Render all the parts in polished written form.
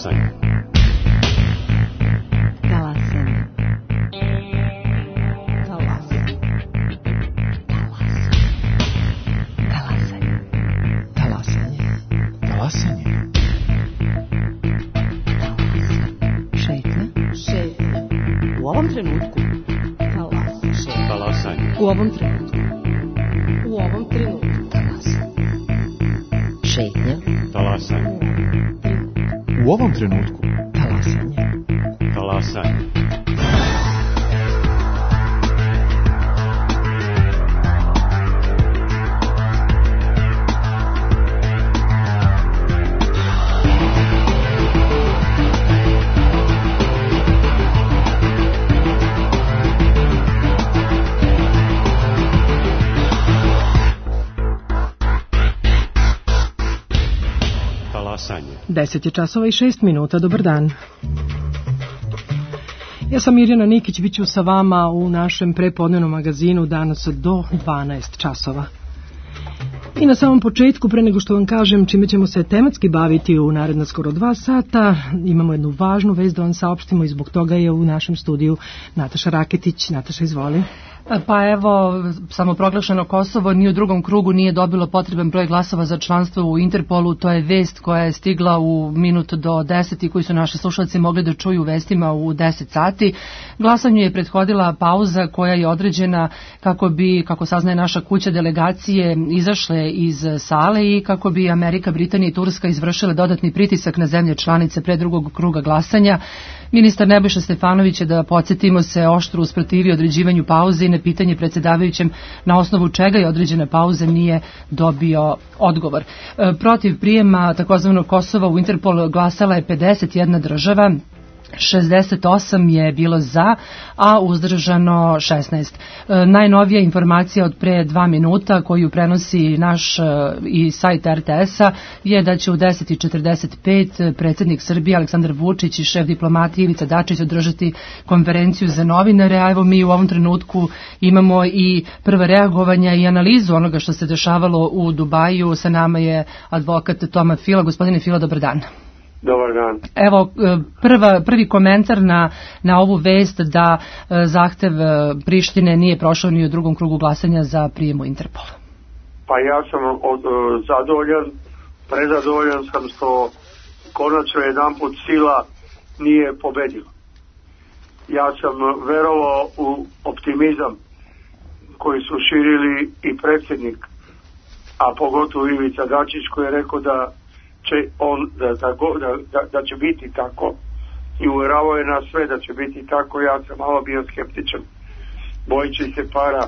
Talasanje. Talasanje. Talasanje. Talasanje. Talasanje. Šetnja. U ovom trenutku. Talasanje. U ovom trenutku. U ovom trenutku. Talasanje. Šetnja. Talasanje. U ovom trenutku. Talasanje. Talasanje. Talasanje. 10 je časova i 6 minuta. Dobar dan. Ja sam Mirjana Nikić, bit ću sa vama u našem prepodnevnom magazinu danas do 12 časova. I na samom početku, pre nego što vam kažem čime ćemo se tematski baviti u naredna skoro 2 sata, imamo jednu važnu vest da vam saopštimo i zbog toga je u našem studiju Nataša Raketić. Nataša, izvoli. Pa evo, samoproglašeno Kosovo ni u drugom krugu nije dobilo potreban broj glasova za članstvo u Interpolu. To je vest koja je stigla u minut do 10 i koju su naši slušalci mogli da čuju u vestima u 10 sati. Glasanju je prethodila pauza koja je određena kako bi, kako saznaje naša kuća, delegacije izašle iz sale i kako bi Amerika, Britanija i Turska izvršile dodatni pritisak na zemlje članice pre drugog kruga glasanja. Ministar Nebojša Stefanović je, da podsjetimo se, oštro usprotivio određivanju pauze i na pitanje predsjedavajućem na osnovu čega je određena pauza nije dobio odgovor. Protiv prijema takozvanog Kosova u Interpol glasala je 51 država, 68 je bilo za, a uzdržano 16. Najnovija informacija od pre 2 minuta koju prenosi naš i sajt RTS-a je da će u 10:45 predsjednik Srbije Aleksandar Vučić i šef diplomatije Ivica Dačić održati konferenciju za novinare, a evo mi u ovom trenutku imamo i prva reagovanja i analizu onoga što se dešavalo u Dubaju. Sa nama je advokat Toma Fila. Gospodine Fila, dobar dan. Dobar dan. Evo, prvi komentar na ovu vest da zahtev Prištine nije prošao ni u drugom krugu glasanja za prijem u Interpol. Pa ja sam zadovoljan, prezadovoljan sam što konačno jedanput sila nije pobedila. Ja sam verovao u optimizam koji su širili i predsjednik, a pogotovo Ivica Dačić, koji je rekao da će da će biti tako i uvjeravao je nas sve da će biti tako. Ja sam malo bio skeptičan, bojići se para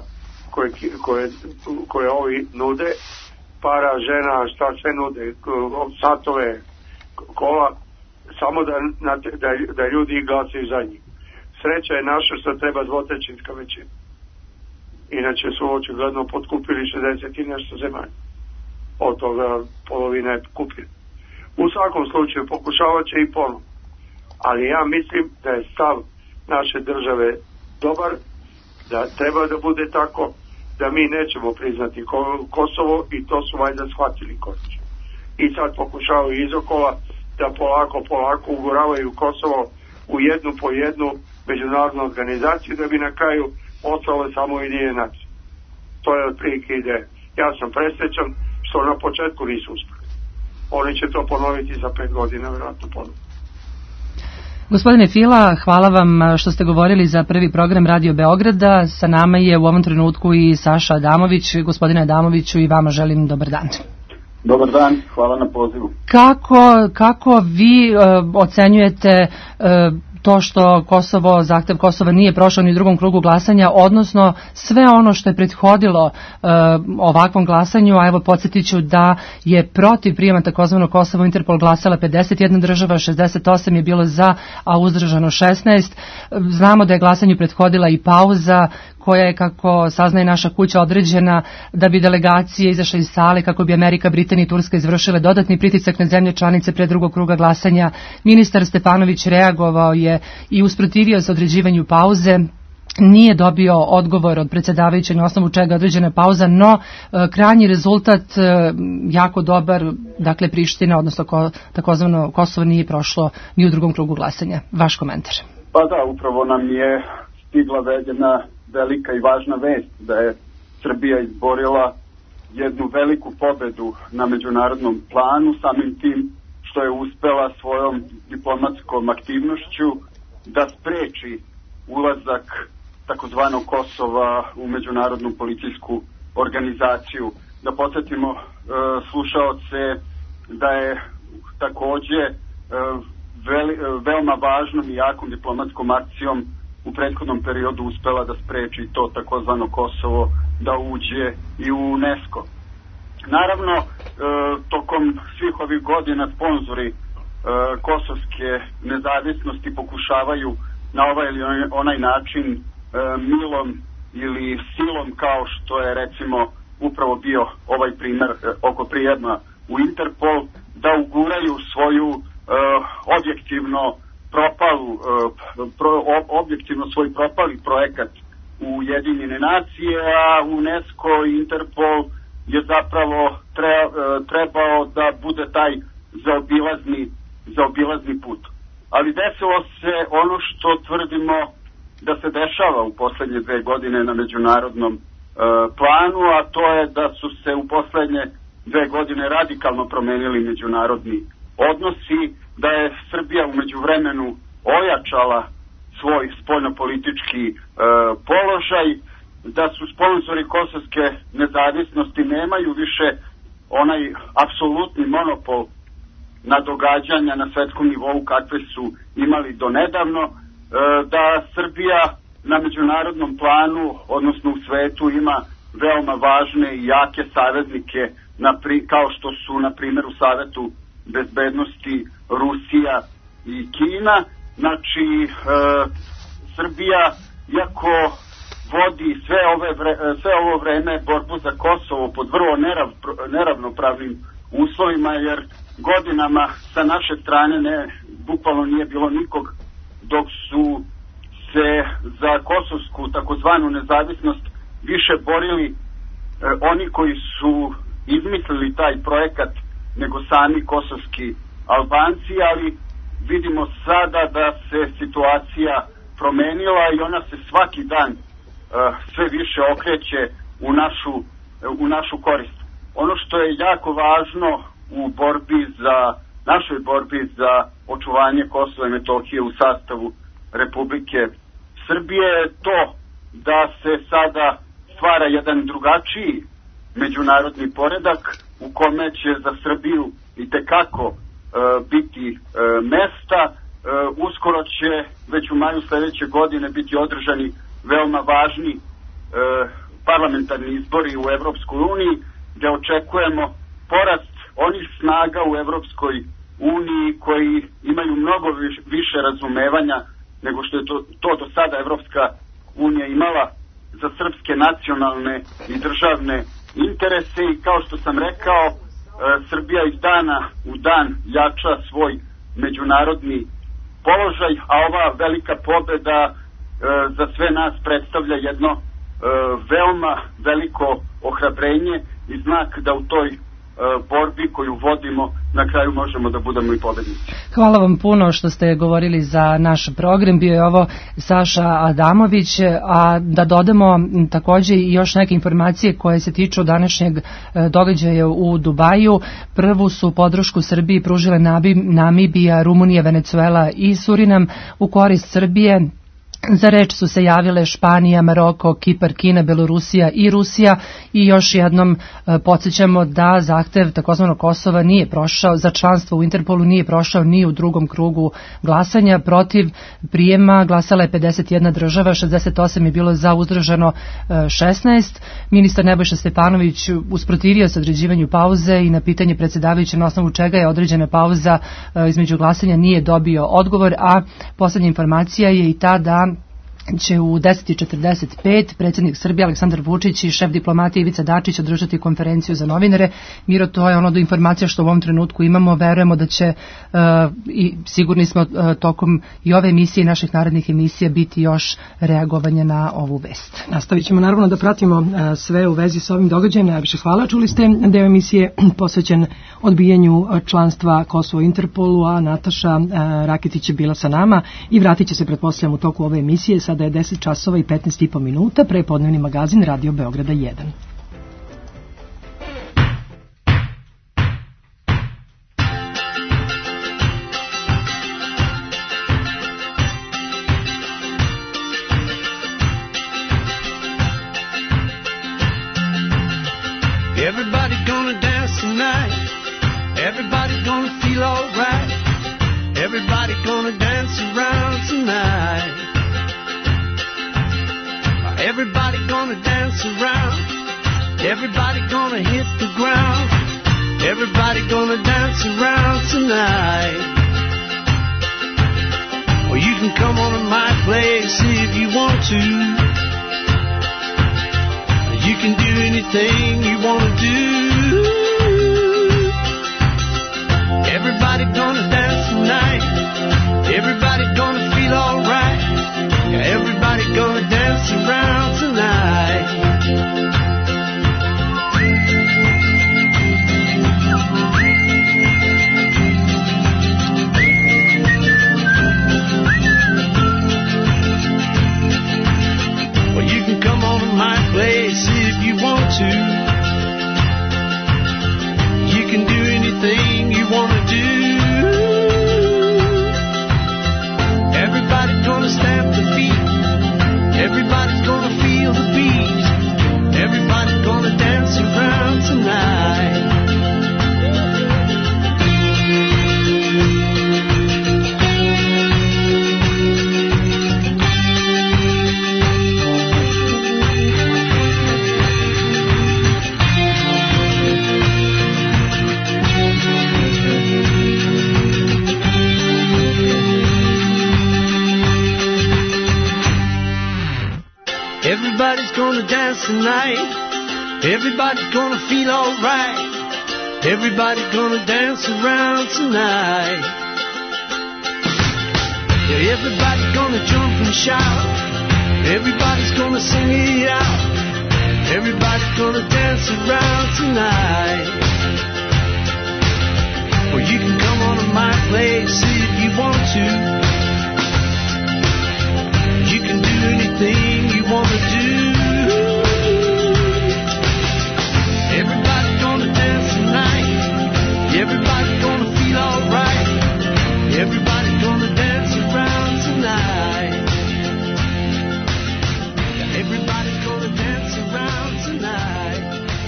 koje ovi nude, para, žena, šta sve nude, satove, kola, samo da ljudi glasaju za njih. Sreća je naša što treba dvotrećinska većina, inače su očigledno potkupili 60 i nešto zemalja, od toga polovina je kupljena. U svakom slučaju pokušavat će i ponovno, ali ja mislim da je stav naše države dobar, da treba da bude tako, da mi nećemo priznati Kosovo i to su valjda shvatili konačno. I sad pokušavaju izokola da polako ugoravaju Kosovo u jednu po jednu međunarodnu organizaciju da bi na kraju ostale samo Ujedinjene nacije. To je otprilike ideja. Ja sam presrećan što na početku nisu uspjeli. Oni će to ponoviti za 5 godina, vjerojatno ponovno. Gospodine Fila, hvala vam što ste govorili za prvi program Radio Beograda. Sa nama je u ovom trenutku i Saša Adamović. Gospodine Adamoviću, i vama želim dobar dan. Dobar dan, hvala na pozivu. Kako vi ocenjujete to što zahtev Kosova nije prošao ni u drugom krugu glasanja, odnosno sve ono što je prethodilo ovakvom glasanju, a evo podsjetit ću da je protiv prijema takozvanog Kosova u Interpol glasala 51 država, 68 je bilo za, a uzdržano 16. Znamo da je glasanju prethodila i pauza koja je, kako saznaje naša kuća, određena da bi delegacije izašle iz sale kako bi Amerika, Britanija i Turska izvršile dodatni pritisak na zemlje članice pre drugog kruga glasanja. Ministar Stefanović reagovao je i usprotivio se određivanju pauze nije dobio odgovor od predsjedavajućeg na osnovu čega je određena pauza, no krajnji rezultat jako dobar, dakle Priština, odnosno takozvano Kosovo nije prošlo ni u drugom krugu glasanja. Vaš komentar? Pa da, upravo nam je stigla jedna velika i važna vest da je Srbija izborila jednu veliku pobedu na međunarodnom planu, samim tim što je uspela svojom diplomatskom aktivnošću da spreči ulazak takozvanog Kosova u međunarodnu policijsku organizaciju. Da podsjetimo slušaoce da je takođe veoma važnom i jakom diplomatskom akcijom u prethodnom periodu uspela da spreči to takozvano Kosovo da uđe i u UNESCO. Naravno, tokom svih ovih godina sponzori kosovske nezavisnosti pokušavaju na ovaj ili onaj način milom ili silom, kao što je recimo upravo bio ovaj primer oko prijema u Interpol, da uguraju svoju objektivno svoj propali projekat u Ujedinjene nacije, a UNESCO i Interpol je zapravo trebao da bude taj zaobilazni put. Ali desilo se ono što tvrdimo da se dešava u poslednje 2 godine na međunarodnom planu, a to je da su se u poslednje 2 godine radikalno promenili međunarodni odnosi, da je Srbija u međuvremenu ojačala svoj spoljnopolitički položaj, da su sponzori kosovske nezavisnosti nemaju više onaj apsolutni monopol na događanja na svetskom nivou kakve su imali do nedavno, da Srbija na međunarodnom planu, odnosno u svetu, ima veoma važne i jake saveznike, kao što su, na primjer, u Savetu bezbednosti Rusija i Kina. Znači, Srbija, iako vodi sve ovo vreme borbu za Kosovo pod vrlo neravnopravnim uslovima, jer godinama sa naše strane bukvalno nije bilo nikog, dok su se za kosovsku takozvanu nezavisnost više borili oni koji su izmislili taj projekat nego sami kosovski Albanci, ali vidimo sada da se situacija promenila i ona se svaki dan sve više okreće u našu korist. Ono što je jako važno u našoj borbi za očuvanje Kosova i Metohije u sastavu Republike Srbije je to da se sada stvara jedan drugačiji međunarodni poredak u kome će za Srbiju itekako biti mesta. Uskoro će već u maju sledeće godine biti održani veoma važni parlamentarni izbori u Evropskoj uniji, gde očekujemo porast onih snaga u Evropskoj uniji koji imaju mnogo više razumevanja nego što je to do sada Evropska unija imala za srpske nacionalne i državne interese. I kao što sam rekao, Srbija iz dana u dan jača svoj međunarodni položaj, a ova velika pobeda za sve nas predstavlja jedno veoma veliko ohrabrenje i znak da u toj borbi koju vodimo na kraju možemo da budemo i pobednici. Hvala vam puno što ste govorili za naš program. Bio je ovo Saša Adamović, a da dodamo takođe i još neke informacije koje se tiču današnjeg događaja u Dubaju. Prvu su podršku Srbiji pružile Namibija, Rumunija, Venecuela i Surinam u korist Srbije. Za reč su se javile Španija, Maroko, Kipar, Kina, Belorusija i Rusija i još jednom podsjećamo da zahtev takozvanog Kosova nije prošao, za članstvo u Interpolu nije prošao ni u drugom krugu glasanja. Protiv prijema glasala je 51 država, 68 je bilo za, uzdržano 16. Ministar Nebojša Stefanović usprotivio se određivanju pauze i na pitanje predsjedavajuće na osnovu čega je određena pauza između glasanja nije dobio odgovor, a poslednja informacija je i ta da će u 10:45 predsjednik Srbije Aleksandar Vučić i šef diplomatije Ivica Dačić održati konferenciju za novinare. Miro, to je ono do informacija što u ovom trenutku imamo. Verujemo da će i sigurni smo tokom i ove emisije i naših narednih emisija biti još reagovanje na ovu vest. Nastavit ćemo naravno da pratimo sve u vezi s ovim događajem. Najviše hvala. Čuli ste deo emisije posvećen odbijanju članstva Kosovo u Interpolu, a Nataša Raketić je bila sa nama i vratit će se, pretpostavljam, u toku ove emisije. Sada je 10 časova i 15,5 minuta, prepodnevni magazin Radio Beograda 1. Everybody gonna dance tonight. Everybody gonna feel alright. Everybody gonna dance around tonight. Everybody gonna dance around. Everybody gonna hit the ground. Everybody gonna dance around tonight. Well, you can come on to my place if you want to. You can do anything you want to do. Everybody gonna dance tonight. Everybody gonna feel alright. Yeah, everybody gonna dance around tonight. Well, you can come on to my place if you want to. You can do anything you want to do. Everybody's gonna stamp the feet. Everybody's gonna feel the beat. Everybody's gonna dance around tonight. Everybody's gonna dance tonight. Everybody's gonna feel alright. Everybody's gonna dance around tonight. Yeah, everybody's gonna jump and shout. Everybody's gonna sing it out. Everybody's gonna dance around tonight. Well, you can come on to my place if you want to. You can do anything you want to do. Everybody's gonna dance tonight. Everybody's gonna feel alright. Everybody's gonna dance around tonight. Everybody's gonna dance around tonight.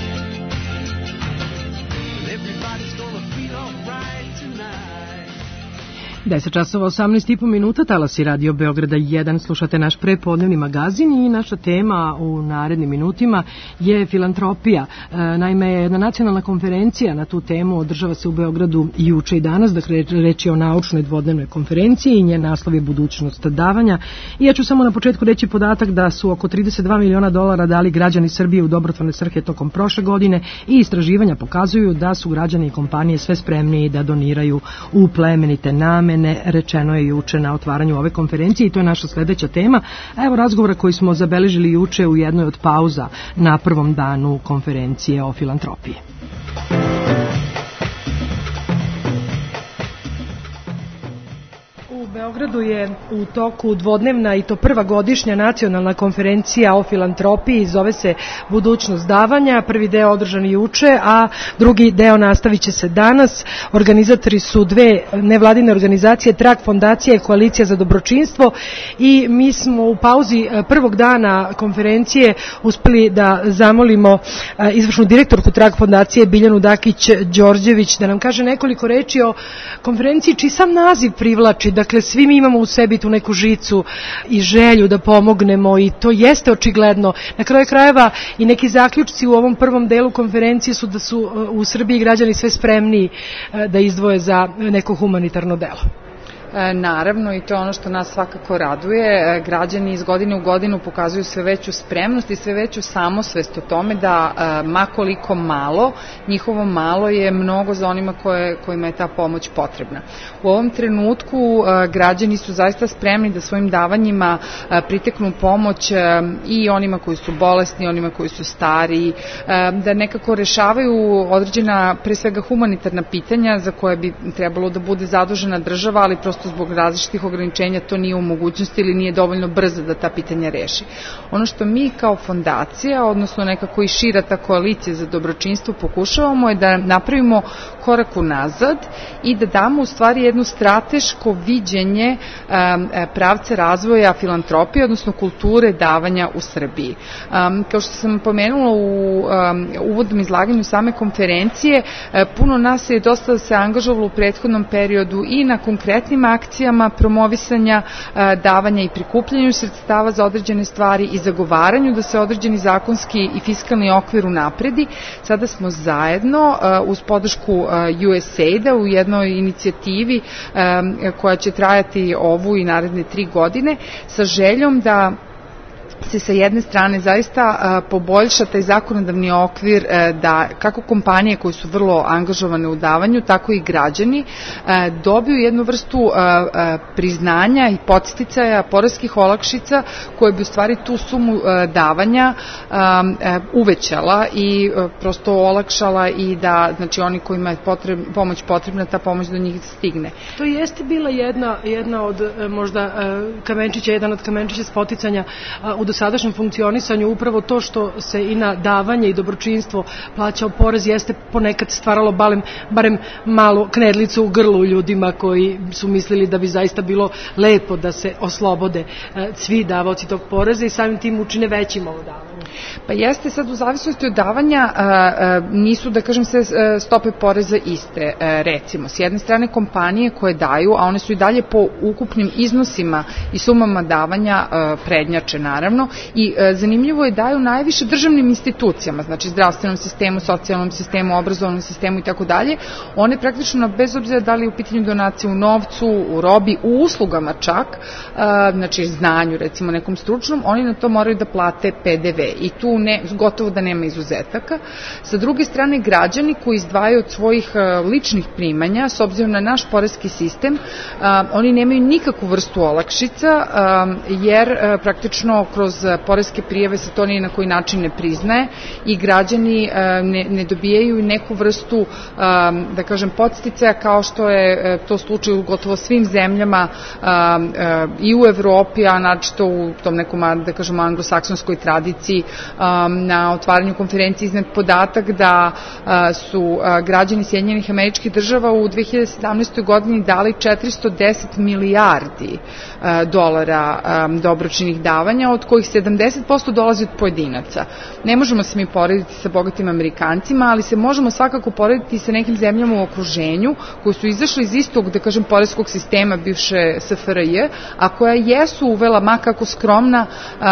Everybody's gonna feel alright tonight. 10 časova 18,5 minuta, talasi Radio Beograda 1, slušate naš prepodnevni magazin i naša tema u narednim minutima je filantropija. Naime, jedna nacionalna konferencija na tu temu održava se u Beogradu juče i danas, dakle reč je o naučnoj dvodnevnoj konferenciji i njen naslov je Budućnost davanja. I ja ću samo na početku reći podatak da su oko 32 miliona dolara dali građani Srbije u dobrotvorne svrhe tokom prošle godine i istraživanja pokazuju da su građani i kompanije sve spremniji da doniraju u plemenite namene. Rečeno je juče na otvaranju ove konferencije i to je naša sledeća tema. A evo razgovora koji smo zabeležili juče u jednoj od pauza na prvom danu konferencije o filantropiji. U Beogradu je u toku dvodnevna i to prva godišnja nacionalna konferencija o filantropiji, zove se Budućnost davanja. Prvi deo održan juče, a drugi deo nastavit će se danas. Organizatori su dve nevladine organizacije, Trag fondacija i Koalicija za dobročinstvo, i mi smo u pauzi prvog dana konferencije uspeli da zamolimo izvršnu direktorku Trag fondacije Biljanu Dakić-Đorđević da nam kaže nekoliko reči o konferenciji čiji sam naziv privlači. Dakle, svi mi imamo u sebi tu neku žicu i želju da pomognemo i to jeste očigledno. Na kraju krajeva i neki zaključci u ovom prvom delu konferencije su da su u Srbiji građani sve spremniji da izdvoje za neko humanitarno delo. Naravno, i to je ono što nas svakako raduje, građani iz godine u godinu pokazuju sve veću spremnost i sve veću samosvest o tome da makoliko malo, njihovo malo je mnogo za onima kojima je ta pomoć potrebna. U ovom trenutku građani su zaista spremni da svojim davanjima priteknu pomoć i onima koji su bolesni, onima koji su stari, da nekako rešavaju određena, pre svega humanitarna pitanja za koje bi trebalo da bude zadužena država, ali prosto zbog različitih ograničenja to nije u mogućnosti ili nije dovoljno brzo da ta pitanja reši. Ono što mi kao fondacija, odnosno nekako i šira ta koalicija za dobročinstvo pokušavamo je da napravimo korak unazad i da damo u stvari jedno strateško viđenje pravca razvoja filantropije, odnosno kulture davanja u Srbiji. Kao što sam pomenula u uvodnom izlaganju same konferencije, puno nas je dosta se angažovalo u prethodnom periodu i na konkretnim akcijama promovisanja davanja i prikupljanju sredstava za određene stvari i zagovaranju da se određeni zakonski i fiskalni okvir unapredi. Sada smo zajedno uz podršku USAID-a u jednoj inicijativi koja će trajati ovu i naredne 3 godine sa željom da se sa jedne strane zaista poboljša taj zakonodavni okvir da kako kompanije koje su vrlo angažovane u davanju, tako i građani dobiju jednu vrstu priznanja i podsticaja poreskih olakšica koje bi u stvari tu sumu davanja uvećala i prosto olakšala i da znači oni kojima je pomoć potrebna, ta pomoć do njih stigne. To jeste bila jedna od možda kamenčića, jedan od kamenčića spoticanja u dosadašnjem funkcionisanju, upravo to što se i na davanje i dobročinstvo plaćao porez jeste ponekad stvaralo barem malo knedlicu u grlu ljudima koji su mislili da bi zaista bilo lepo da se oslobode svi davaoci tog poreza i samim tim učine većim ovo davanje. Pa jeste, sad u zavisnosti od davanja nisu, da kažem, sve stope poreza iste. Recimo, s jedne strane kompanije koje daju, a one su i dalje po ukupnim iznosima i sumama davanja prednjače naravno i zanimljivo je daju najviše državnim institucijama, znači zdravstvenom sistemu, socijalnom sistemu, obrazovnom sistemu i tako dalje. One praktično, bez obzira da li je u pitanju donacije u novcu, u robi, u uslugama čak, znači znanju recimo nekom stručnom, oni na to moraju da plate PDV i tu gotovo da nema izuzetaka. Sa druge strane, građani koji izdvajaju od svojih ličnih primanja, s obzirom na naš poreski sistem, oni nemaju nikakvu vrstu olakšica, jer praktično kroz poreske prijave se to ni na koji način ne priznaje i građani ne dobijaju neku vrstu, da kažem, podsticaja kao što je to slučaj u gotovo svim zemljama i u Evropi, a naročito u tom nekom, da kažemo, anglosaksonskoj tradiciji. Na otvaranju konferencije iznet podatak da su građani Sjedinjenih Američkih Država u 2017. godini dali 410 milijardi dolara dobročinnih davanja, od kojih 70% dolazi od pojedinaca. Ne možemo se mi porediti sa bogatim Amerikancima, ali se možemo svakako porediti sa nekim zemljama u okruženju koji su izašli iz istog, da kažem, poreskog sistema bivše SFRJ, a koja jesu uvela makako skromna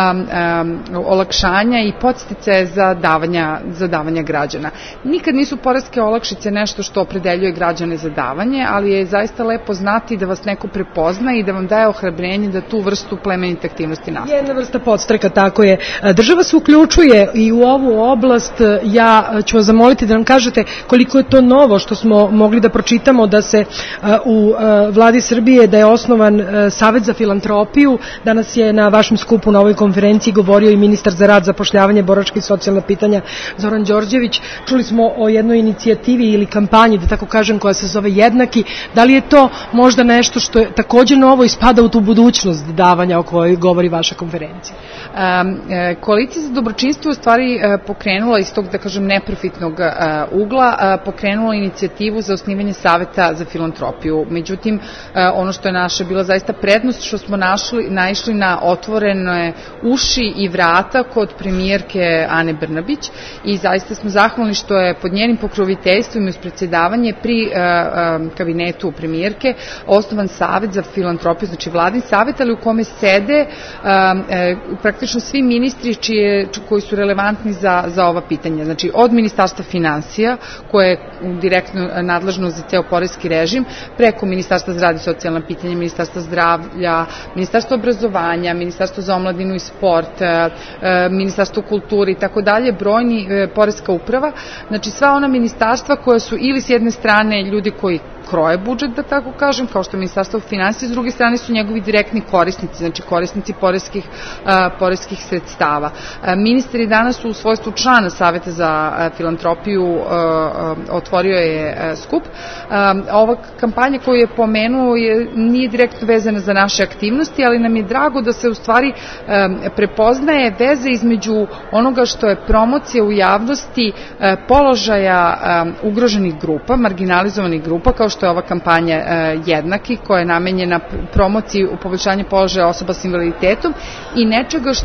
olakšanja i podsticaje za davanja građana. Nikad nisu poreske olakšice nešto što opredeljuje građane za davanje, ali je zaista lepo znati da vas neko prepozna i da vam daje ohrabrenje da tu vrstu plemenite aktivnosti nastavi. Jedna vrsta podstreka, tako je. Država se uključuje i u ovu oblast. Ja ću vas zamoliti da nam kažete koliko je to novo što smo mogli da pročitamo da se u Vladi Srbije da je osnovan Savet za filantropiju. Danas je na vašem skupu na ovoj konferenciji govorio i ministar za rad, zapošljavanje, boračka i socijalna pitanja Zoran Đorđević. Čuli smo o jednoj inicijativi ili kampanji, da tako kažem, koja se zove Jednaki. Da li je to možda nešto što je takođe novo i spada u tu budućnost davanja o kojoj govori vaša konferencija? Koalicija za dobročinstvo u stvari pokrenula iz tog, da kažem, neprofitnog ugla, pokrenula inicijativu za osnivanje Saveta za filantropiju. Međutim, ono što je naša bila zaista prednost, što smo naišli na otvorene uši i vrata kod premijerke Ane Brnabić i zaista smo zahvalni što je pod njenim pokroviteljstvom i uz predsjedavanje pri kabinetu premijerke osnovan Savet za filantropiju, znači vladin savet, ali u kome sede praktično svi ministri koji su relevantni za ova pitanja. Znači, od Ministarstva finansija, koje je direktno nadležno za ceo poreski režim, preko Ministarstva za rad i socijalna pitanja, Ministarstva zdravlja, Ministarstva obrazovanja, Ministarstvo za omladinu i sport, Ministarstvo kulture i tako dalje, brojni poreska uprava. Znači, sva ona ministarstva koja su ili s jedne strane ljudi koji kroje budžet, da tako kažem, kao što je Ministarstvo finansija, s druge strane su njegovi direktni korisnici, znači korisnici poreskih sredstava. Ministar je danas u svojstvu člana Saveta za filantropiju otvorio je skup. Ova kampanja koju je pomenuo nije direktno vezana za naše aktivnosti, ali nam je drago da se u stvari prepoznaje veze između onoga što je promocija u javnosti položaja ugroženih grupa, marginalizovanih grupa, kao što je ova kampanja Jednaki, koja je namenjena promociji u poboljšanju položaja osoba s invaliditetom i nečega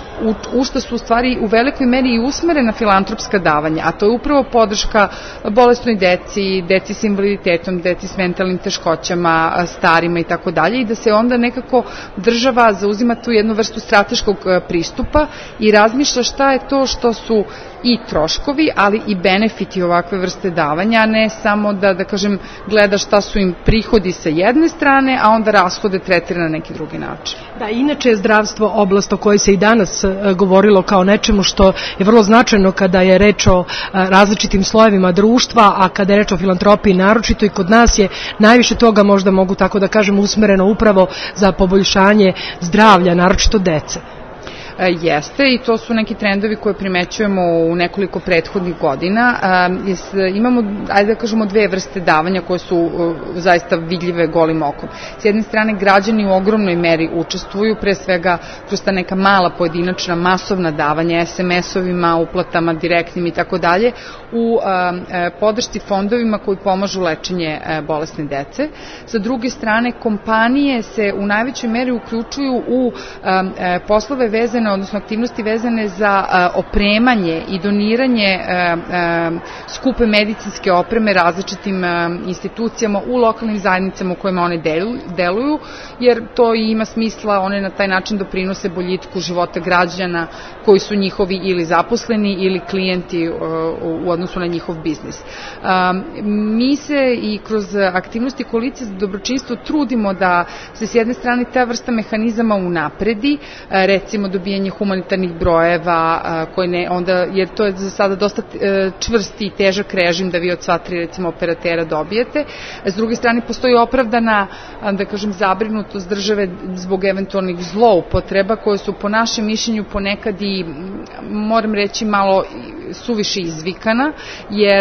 u što su u stvari u velikoj meri i usmerena filantropska davanja, a to je upravo podrška bolesnoj deci s invaliditetom, deci s mentalnim teškoćama, starima i tako dalje, i da se onda nekako država zauzima tu jednu vrstu strateškog pristupa i razmišlja šta je to što su i troškovi, ali i benefiti ovakve vrste davanja, a ne samo da kažem, gleda šta su im prihodi sa jedne strane, a onda rashode tretira na neki drugi način. Da, inače je zdravstvo oblast o kojoj se i danas govorilo kao nečemu što je vrlo značajno kada je reč o različitim slojevima društva, a kada je reč o filantropiji naročito, i kod nas je najviše toga, možda mogu tako da kažem, usmereno upravo za poboljšanje zdravlja, naročito dece. Jeste, i to su neki trendovi koje primećujemo u nekoliko prethodnih godina. Imamo, ajde da kažemo, dve vrste davanja koje su zaista vidljive golim okom. S jedne strane, građani u ogromnoj meri učestvuju, pre svega kroz ta neka mala pojedinačna masovna davanja, SMS-ovima, uplatama, direktnim i tako dalje, u podršci fondovima koji pomažu lečenje bolesne dece. Sa druge strane, kompanije se u najvećoj meri uključuju u poslove vezane, odnosno aktivnosti vezane za opremanje i doniranje skupe medicinske opreme različitim institucijama u lokalnim zajednicama u kojima one deluju, jer to i ima smisla, one na taj način doprinose boljitku života građana koji su njihovi ili zaposleni ili klijenti u odnosu na njihov biznis. Mi se i kroz aktivnosti Koalicije za dobročinstvo trudimo da se s jedne strane ta vrsta mehanizama unapredi, recimo dobijanje humanitarnih brojeva, jer to je za sada dosta čvrsti i težak režim da vi od sva 3 recimo operatera dobijete. S druge strane, postoji opravdana, da kažem, zabrinutost države zbog eventualnih zloupotreba koje su po našem mišljenju ponekad i, moram reći, malo suviše izvikana, jer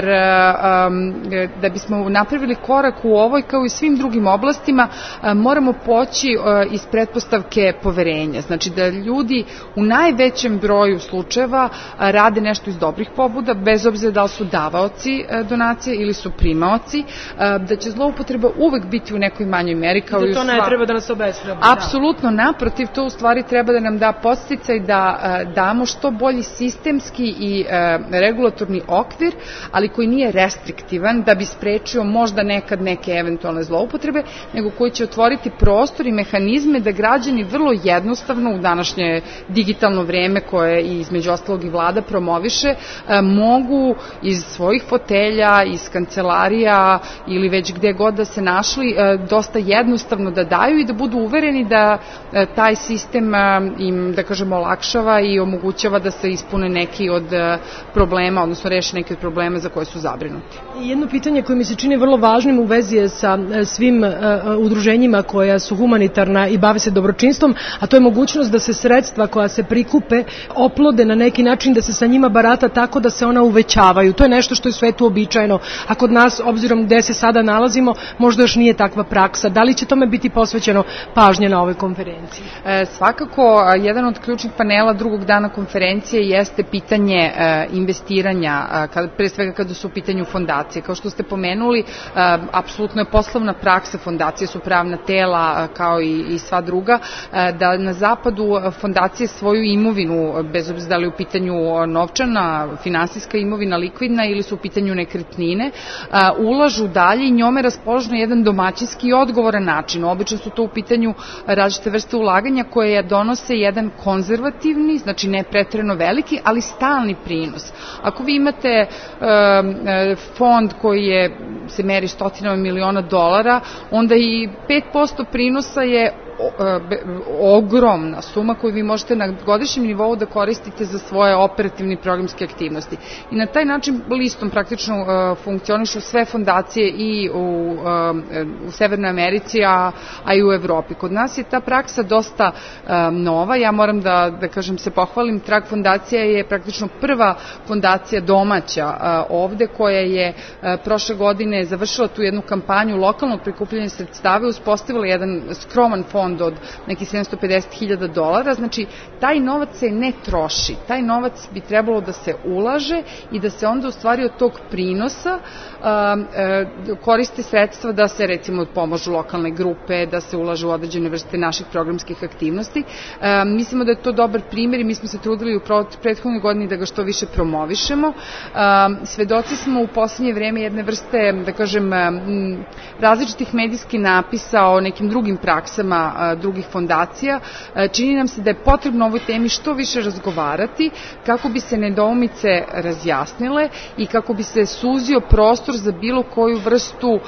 da bismo napravili korak u ovoj kao i svim drugim oblastima, moramo poći iz pretpostavke poverenja. Znači da ljudi u najvećem broju slučajeva rade nešto iz dobrih pobuda, bez obzira da li su davaoci donacije ili su primaoci, da će zloupotreba uvek biti u nekoj manjoj meri. Kao da to ne treba da nas obeshrabri. Apsolutno, naprotiv, to u stvari treba da nam da podsticaj da damo što bolji sistemski i regulatorni okvir, ali koji nije restriktivan da bi sprečio možda nekad neke eventualne zloupotrebe, nego koji će otvoriti prostor i mehanizme da građani vrlo jednostavno u današnje digitalno vreme koje i između ostalog i vlada promoviše, mogu iz svojih fotelja, iz kancelarija ili već gde god da se našli, dosta jednostavno da daju i da budu uvereni da taj sistem im, da kažemo, olakšava i omogućava da se ispune neki od problema, odnosno reše neke od problema za koje su zabrinuti. Jedno pitanje koje mi se čini vrlo važnim u vezi je sa svim udruženjima koja su humanitarna i bave se dobročinstvom, a to je mogućnost da se sredstva koja se prikupe oplode na neki način, da se sa njima barata tako da se ona uvećavaju. To je nešto što je u svetu uobičajeno, a kod nas, obzirom gde se sada nalazimo, možda još nije takva praksa. Da li će tome biti posvećeno pažnje na ovoj konferenciji? Svakako, jedan od ključnih panela drugog dana konferencije jeste pitanje investiranja, pre svega kada su u pitanju fondacije. Kao što ste pomenuli, apsolutno je poslovna praksa, fondacije su pravna tela kao i sva druga, da na zapadu fondacije svoju imovinu, bez obzira da li u pitanju novčana, finansijska imovina, likvidna ili su u pitanju nekretnine, ulažu dalje i njome raspolažu na jedan domaćinski i odgovoran način. Obično su to u pitanju različite vrste ulaganja koje donose jedan konzervativni, znači ne preterano veliki, ali stalni prinos. Ako vi imate fond koji se meri stotinama miliona dolara, onda i 5% prinosa je ogromna suma koju vi možete na godišnjem nivou da koristite za svoje operativne i programske aktivnosti. I na taj način listom praktično funkcionišu sve fondacije i u Severnoj Americi, a i u Evropi. Kod nas je ta praksa dosta nova. Ja moram da kažem, se pohvalim. Trag fondacija je praktično prva fondacija domaća ovde, koja je prošle godine završila tu jednu kampanju lokalnog prikupljanja sredstava i uspostavila jedan skroman fond od nekih $750.000. Znači, taj novac se ne troši. Taj novac bi trebalo da se ulaže i da se onda u stvari od tog prinosa koriste sredstva da se recimo pomožu lokalne grupe, da se ulaže u određene vrste naših programskih aktivnosti. Mislimo da je to dobar primjer i mi smo se trudili u prethodnoj godini da ga što više promovišemo. Svedoci smo u poslednje vreme jedne vrste, da kažem, različitih medijskih napisa o nekim drugim praksama drugih fondacija. Čini nam se da je potrebno o ovoj temi što više razgovarati kako bi se nedoumice razjasnile i kako bi se suzio prostor za bilo koju vrstu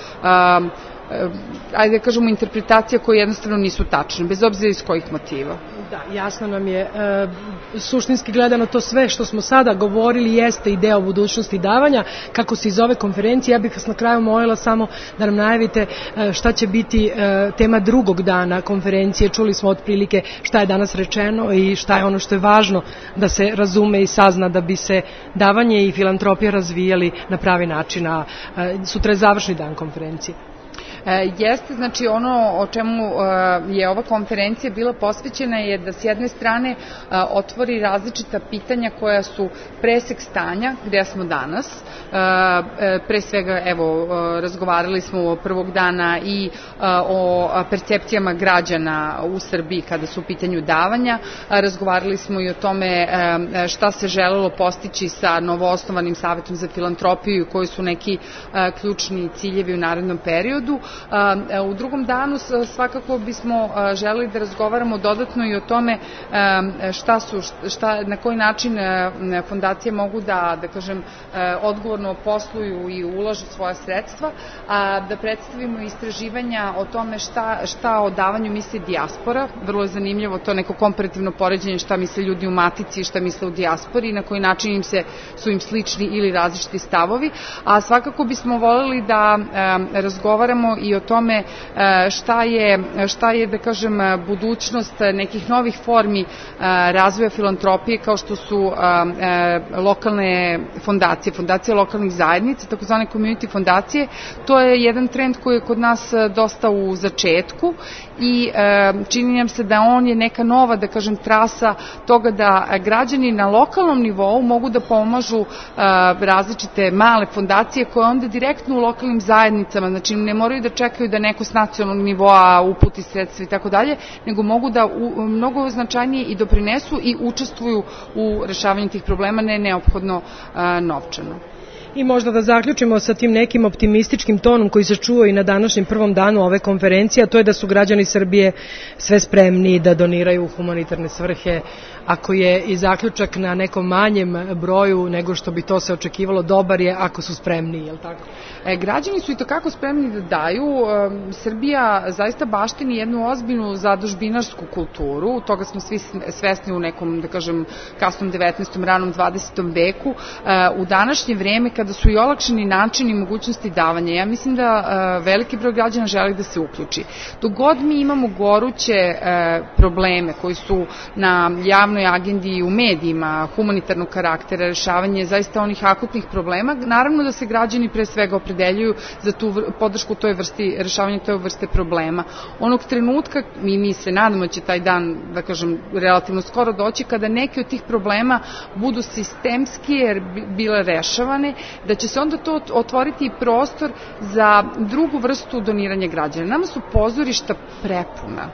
ajde da kažemo interpretacija koje jednostavno nisu tačne, bez obzira iz kojih motiva. Da, jasno nam je. Suštinski gledano to sve što smo sada govorili jeste ideja o budućnosti davanja. Kako se iz ove konferencije, ja bih vas na kraju molila samo da nam najavite šta će biti tema drugog dana konferencije. Čuli smo otprilike šta je danas rečeno i šta je ono što je važno da se razume i sazna da bi se davanje i filantropija razvijali na pravi način, a sutra je završni dan konferencije. Jeste, znači ono o čemu je ova konferencija bila posvećena je da s jedne strane otvori različita pitanja koja su presek stanja gde smo danas. Pre svega, evo, razgovarali smo prvog dana i o percepcijama građana u Srbiji kada su u pitanju davanja. Razgovarali smo i o tome šta se želelo postići sa novoosnovanim Savetom za filantropiju i koji su neki ključni ciljevi u narednom periodu. U drugom danu svakako bismo želeli da razgovaramo dodatno i o tome na koji način fondacije mogu da kažem, odgovorno posluju i ulažu svoja sredstva, a da predstavimo istraživanja o tome šta o davanju misli dijaspora. Vrlo je zanimljivo to neko komparativno poređenje šta misle ljudi u matici i šta misle u dijaspori i na koji način su im slični ili različiti stavovi, a svakako bismo voljeli da razgovaramo i o tome šta je da kažem budućnost nekih novih formi razvoja filantropije kao što su lokalne fondacije, fondacije lokalnih zajednica, takozvane community fondacije. To je jedan trend koji je kod nas dosta u začetku i čini nam se da on je neka nova, da kažem, trasa toga da građani na lokalnom nivou mogu da pomažu različite male fondacije koje onda direktno u lokalnim zajednicama, znači ne moraju da čekaju da neko s nacionalnog nivoa uputi sredstva i tako dalje, nego mogu da mnogo značajnije i doprinesu i učestvuju u rešavanju tih problema, ne neophodno novčano. I možda da zaključimo sa tim nekim optimističkim tonom koji se čuo i na današnjem prvom danu ove konferencije, a to je da su građani Srbije sve spremni da doniraju u humanitarne svrhe. Ako je i zaključak na nekom manjem broju nego što bi to se očekivalo, dobar je ako su spremni, je li tako? Građani su i takako spremni da daju. Srbija zaista baštini jednu ozbiljnu zadužbinarsku kulturu, toga smo svi svesni u nekom, da kažem, kasnom 19. ranom 20. veku. U današnje vreme kada su i olakšeni načini i mogućnosti davanja. Ja mislim da veliki broj građana želi da se uključi. Dok god mi imamo goruće probleme koji su na javnoj agendi i u medijima, humanitarnog karaktera, rešavanje zaista onih akutnih problema, naravno da se građani pre svega opredeljuju za tu podršku toj vrsti, rešavanje toj vrste problema. Onog trenutka, mi se nadamo da će taj dan, da kažem, relativno skoro doći, kada neki od tih problema budu sistemski jer bile rešavane, da će se onda to otvoriti prostor za drugu vrstu doniranja građana. Nama su pozorišta prepuna.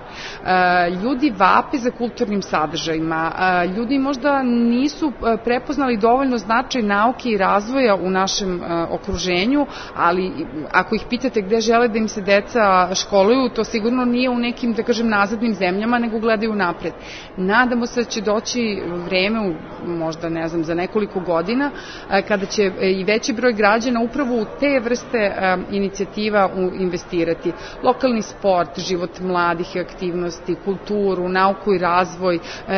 Ljudi vape za kulturnim sadržajima. Ljudi možda nisu prepoznali dovoljno značaj nauke i razvoja u našem okruženju, ali ako ih pitate gde žele da im se deca školuju, to sigurno nije u nekim, da kažem, nazadnim zemljama, nego gledaju napred. Nadamo se da će doći vreme, možda, ne znam, za nekoliko godina, kada će i veći broj građana upravo u te vrste inicijativa investirati. Lokalni sport, život mladih i aktivnosti, kulturu, nauku i razvoj,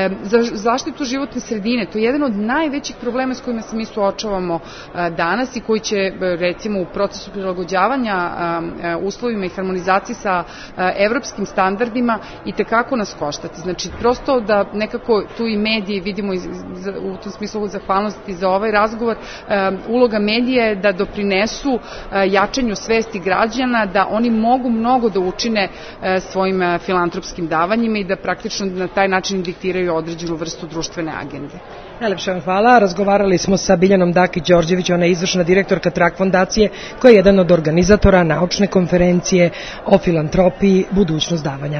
zaštitu životne sredine. To je jedan od najvećih problema s kojima se mi suočavamo danas i koji će, recimo, u procesu prilagođavanja uslovima i harmonizaciji sa evropskim standardima i tekako nas koštati. Znači, prosto da nekako tu i mediji vidimo u tom smislu zahvalnosti za ovaj razgovor, uloga medija je da doprinesu jačanju svesti građana, da oni mogu mnogo da učine svojim filantropskim davanjima i da praktično na taj način diktiraju određenu vrstu društvene agende. Najlepše vam hvala. Razgovarali smo sa Biljanom Dakić-Đorđević, ona je izvršna direktorka Trak fondacije, koja je jedan od organizatora naučne konferencije o filantropiji Budućnost davanja.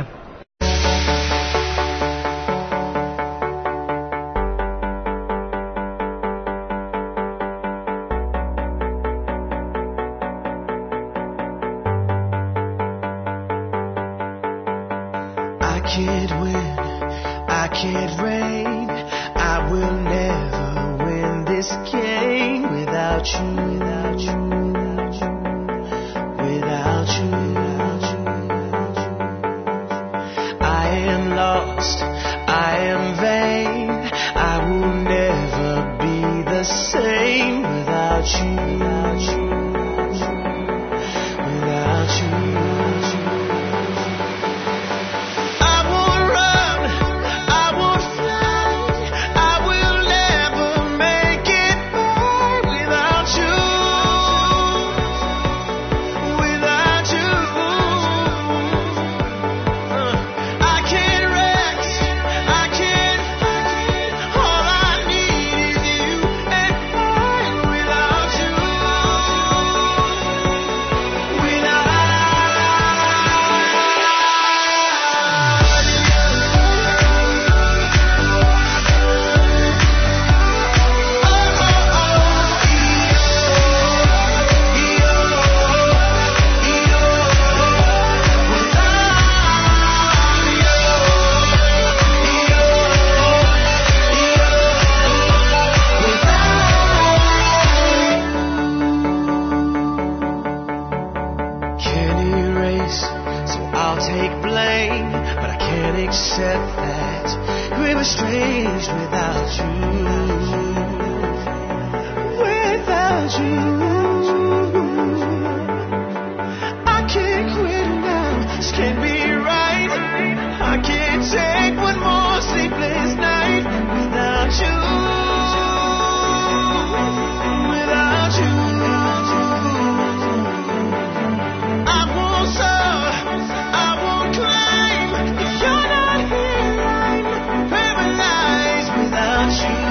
Without you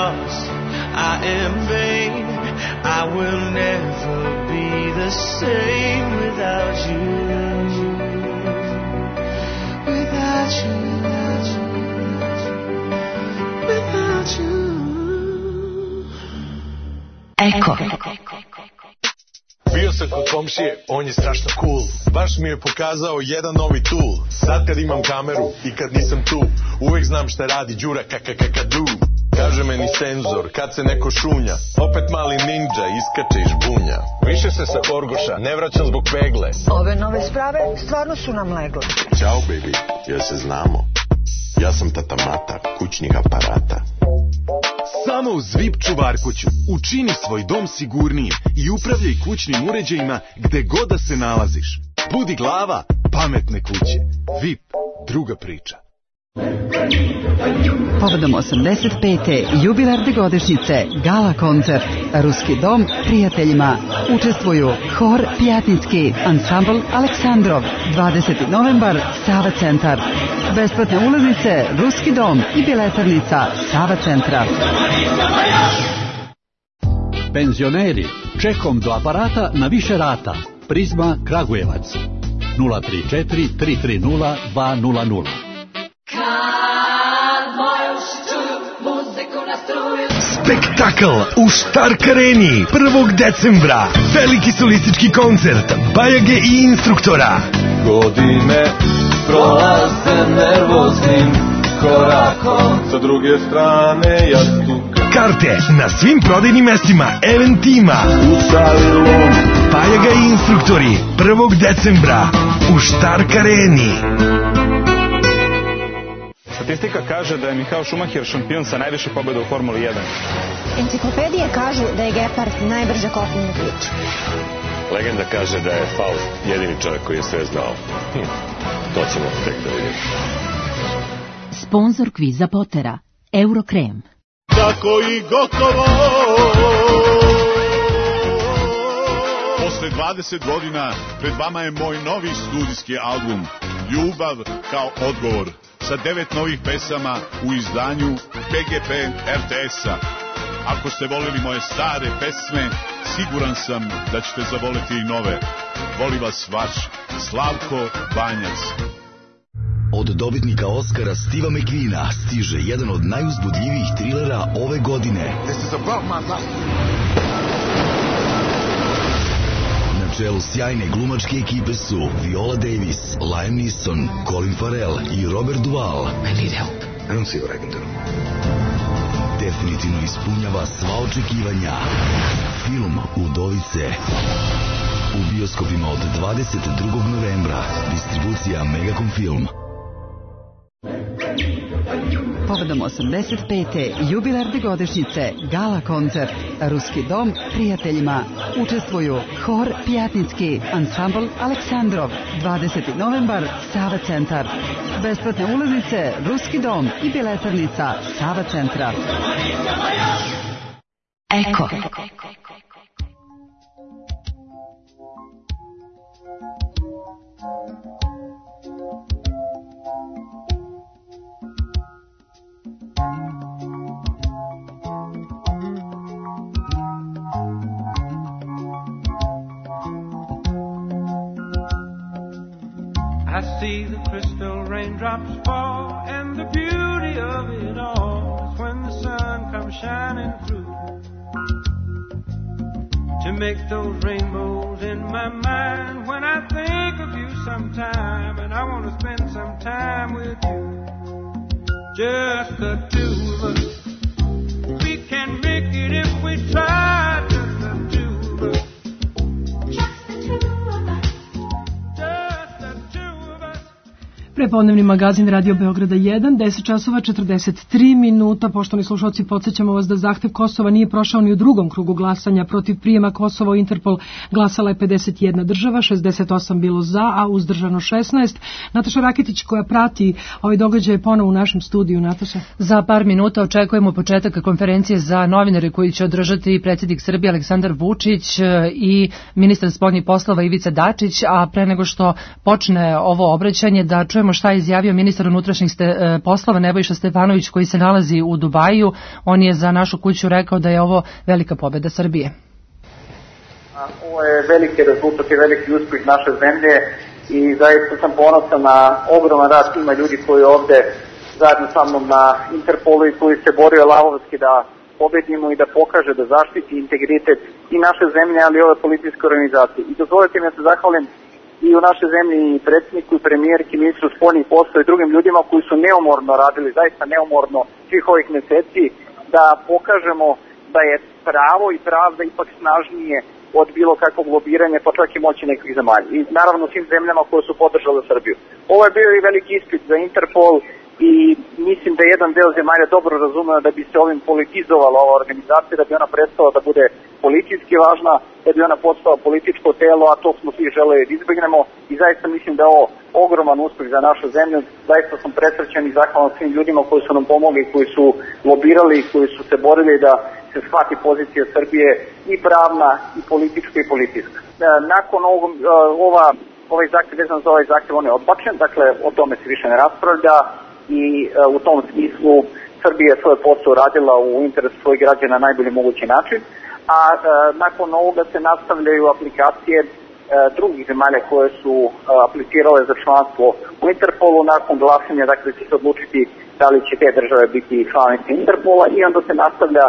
lost, I am vain. I will never be the same without you. Without you, without you. Eko. Bio sam kod komšije, on je strašno cool. Baš mi je pokazao jedan novi tool. Sad kad imam kameru i kad nisam tu, uvek znam šta radi Đura kakakakadu. Kaže meni senzor, kad se neko šunja, opet mali ninja iskače iz žbunja. Više se sa Horgoša ne vraćam zbog pegle. Ove nove sprave stvarno su nam legle. Ćao baby, jel se znamo? Ja sam tata Mata, kućnih aparata. Samo uz VIP čuvarkuću učini svoj dom sigurnijim i upravljaj kućnim uređajima gde god da se nalaziš. Budi glava pametne kuće. VIP, druga priča. Povodom 85. jubilarne godišnjice Gala koncert Ruski dom prijateljima učestvuju Hor Pjatnicki, ansambl Aleksandrov, 20. novembar, Sava centar. Besplatne ulaznice Ruski dom i biletarnica Sava centra. Penzioneri, čekom do aparata na više rata. Prizma Kragujevac 034 330 200. Spektakl u Štark Areni 1. decembra. Veliki solistički koncert Bajage i Instruktora. Godine prolaze nervoznim korakom, sa druge strane jastuka. Karte na svim prodajnim mestima Eventima. U sali lom. Bajaga i Instruktori 1. decembra u Štark Areni. Statistika kaže da je Michael Schumacher šampion sa najviše pobjeda u Formuli 1. Enciklopedije kažu da je Gepard najbrže kopneni klič. Legenda kaže da je Faust jedini čovjek koji je sve znao. To ćemo tek da vidimo. Sponzor kviza Potera, Eurokrem. Tako i gotovo. Posle 20 godina pred vama je moj novi studijski album Ljubav kao odgovor, sa 9 novih pesama u izdanju PGP RTS-a. Ako ste volili moje stare pesme, siguran sam da ćete zavoliti i nove. Voli vas vaš Slavko Banjac. Od dobitnika Oscara Steva McQueena stiže jedan od najuzbudljivijih trilera ove godine. This is about my life. Na čelu sjajne glumačke ekipe su Viola Davis, Liam Neeson, Colin Farrell i Robert Duvall. I need help. I don't see what I can do. Definitivno ispunjava sva očekivanja. Film Udovice. U bioskopima od 22. novembra. Distribucija Megacom Film. Povodom 85. jubilarne godišnjice Gala koncert Ruski dom prijateljima učestvuju Hor Pjatnicki, ansambl Aleksandrov, 20. novembar, Sava centar. Besplatne ulaznice Ruski dom i biletarnica Sava centra. Eko. I see the crystal raindrops fall, and the beauty of it all is when the sun comes shining through to make those rainbows in my mind. When I think of you sometime, and I want to spend some time with you, just the two of us. We can make it if we try, just the two of us. Prepodnevni magazin Radio Beograda 1, 10 časova 43 minuta. Poštovani slušalci, podsjećamo vas da zahtev Kosova nije prošao ni u drugom krugu glasanja. Protiv prijema Kosova u Interpol glasala je 51 država, 68 bilo za, a uzdržano 16. Nataša Raketić, koja prati ovaj događaj, ponovo u našem studiju. Nataša. Za par minuta očekujemo početak konferencije za novinare koji će održati predsjednik Srbije Aleksandar Vučić i ministar spoljnih poslova Ivica Dačić, a pre nego što počne ovo obraćanje da čujemo šta je izjavio ministar unutrašnjih poslova Nebojša Stefanović koji se nalazi u Dubaju. On je za našu kuću rekao da je ovo velika pobeda Srbije. Ovo je veliki rezultat i veliki uspjeh naše zemlje i zaista sam ponosan na ogroman rad tima ljudi koji ovde zajedno sa mnom na Interpolu i koji se borio lavovski da pobedimo i da pokaže da zaštiti integritet i naše zemlje, ali i ove političke organizacije. I dozvolite mi da se zahvalim i u našoj zemlji i predsjedniku i premijerki, ministru spoljnih poslova i drugim ljudima koji su neumorno radili, zaista neumorno svih ovih meseci, da pokažemo da je pravo i pravda ipak snažnije od bilo kakvog lobiranja, pa čak i moći nekih zemalja. I naravno svim zemljama koje su podržale Srbiju. Ovo je bio i veliki ispit za Interpol i mislim da jedan deo zemalja dobro razumeo da bi se ovim politizovala ova organizacija, da bi ona prestala da bude politički važna, da bi ona postala političko telo, a to smo svi želeli da izbegnemo i zaista mislim da je ovo ogroman uspeh za našu zemlju. Zaista sam presrećen i zahvalan svim ljudima koji su nam pomogli, koji su lobirali, koji su se borili da se shvati pozicija Srbije i pravna, i politička i politička. Nakon ovaj zahtjev, vezan za ovaj zahtjev, on je odbačen, dakle o tome se više ne raspravlja i u tom smislu Srbija je svoj posao radila u interesu svojih građana na najbolji mogući način, a nakon ovoga se nastavljaju aplikacije drugih zemalja koje su aplicirale za članstvo u Interpolu. Nakon glasanja, dakle, će se odlučiti da li će te države biti članice Interpola i onda se nastavlja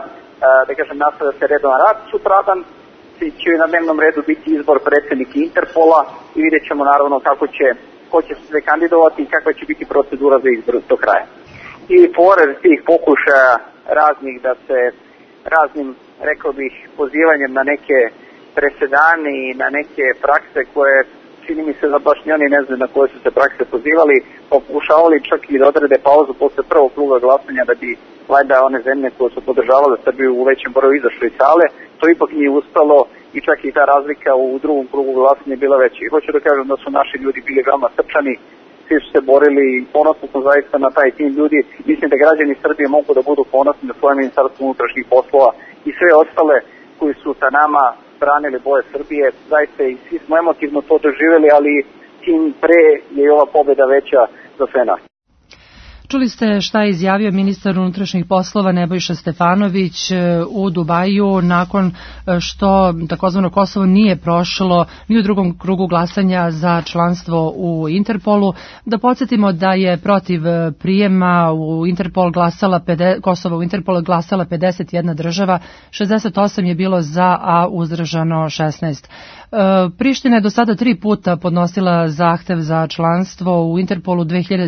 se redovan rad. Sutradan će na dnevnom redu biti izbor predsjednika Interpola i vidjet ćemo naravno ko će se kandidovati i kakva će biti procedura za izbor do kraja. I pored tih pokušaja raznih da se raznim, rekao bih, pozivanjem na neke presedane i na neke prakse koje čini mi se da baš ni oni ne znaju na koje su se prakse pozivali, pokušavali čak i da odrede pauzu posle prvog kruga glasanja da bi valjda one zemlje koje su podržavale Srbiju u većem broju izašle iz sale. To ipak nije uspelo i čak i ta razlika u drugom krugu glasanja je bila veća. I hoću da kažem da su naši ljudi bili veoma srčani, svi su se borili i ponosni smo zaista na taj tim ljudi. Mislim da građani Srbije mogu da budu ponosni na svoje ministarstvo unutrašnjih poslova i sve ostale koji su sa nama branili boje Srbije. Zaista i svi smo emotivno to doživjeli, ali tim pre je ova pobjeda veća za sve nas. Čuli ste šta je izjavio ministar unutrašnjih poslova Nebojša Stefanović u Dubaju nakon što takozvano Kosovo nije prošlo ni u drugom krugu glasanja za članstvo u Interpolu. Da podsjetimo da je protiv prijema u Interpol Kosovo u Interpol glasala 51 država, 68 je bilo za, a uzdržano 16. Priština je do sada 3 puta podnosila zahtev za članstvo u Interpolu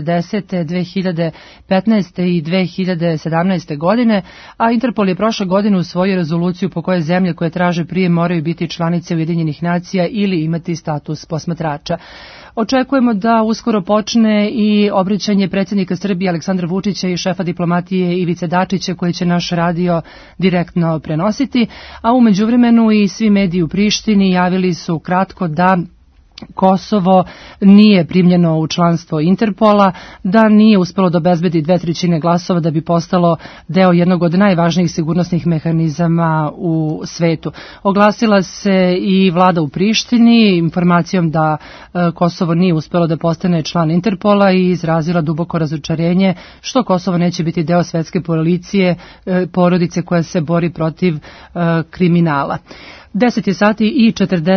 2010. 2015. i 2017. godine, a Interpol je prošle godine usvojio rezoluciju po kojoj zemlje koje traže prijem moraju biti članice Ujedinjenih nacija ili imati status posmatrača. Očekujemo da uskoro počne i obraćanje predsjednika Srbije Aleksandra Vučića i šefa diplomatije Ivice Dačića koji će naš radio direktno prenositi, a u međuvremenu i svi mediji u Prištini javili su kratko da Kosovo nije primljeno u članstvo Interpola, da nije uspelo da obezbedi 2/3 glasova da bi postalo deo jednog od najvažnijih sigurnosnih mehanizama u svetu. Oglasila se i vlada u Prištini informacijom da Kosovo nije uspelo da postane član Interpola i izrazila duboko razočarenje što Kosovo neće biti deo svetske porodice koja se bori protiv kriminala. 10 je sati i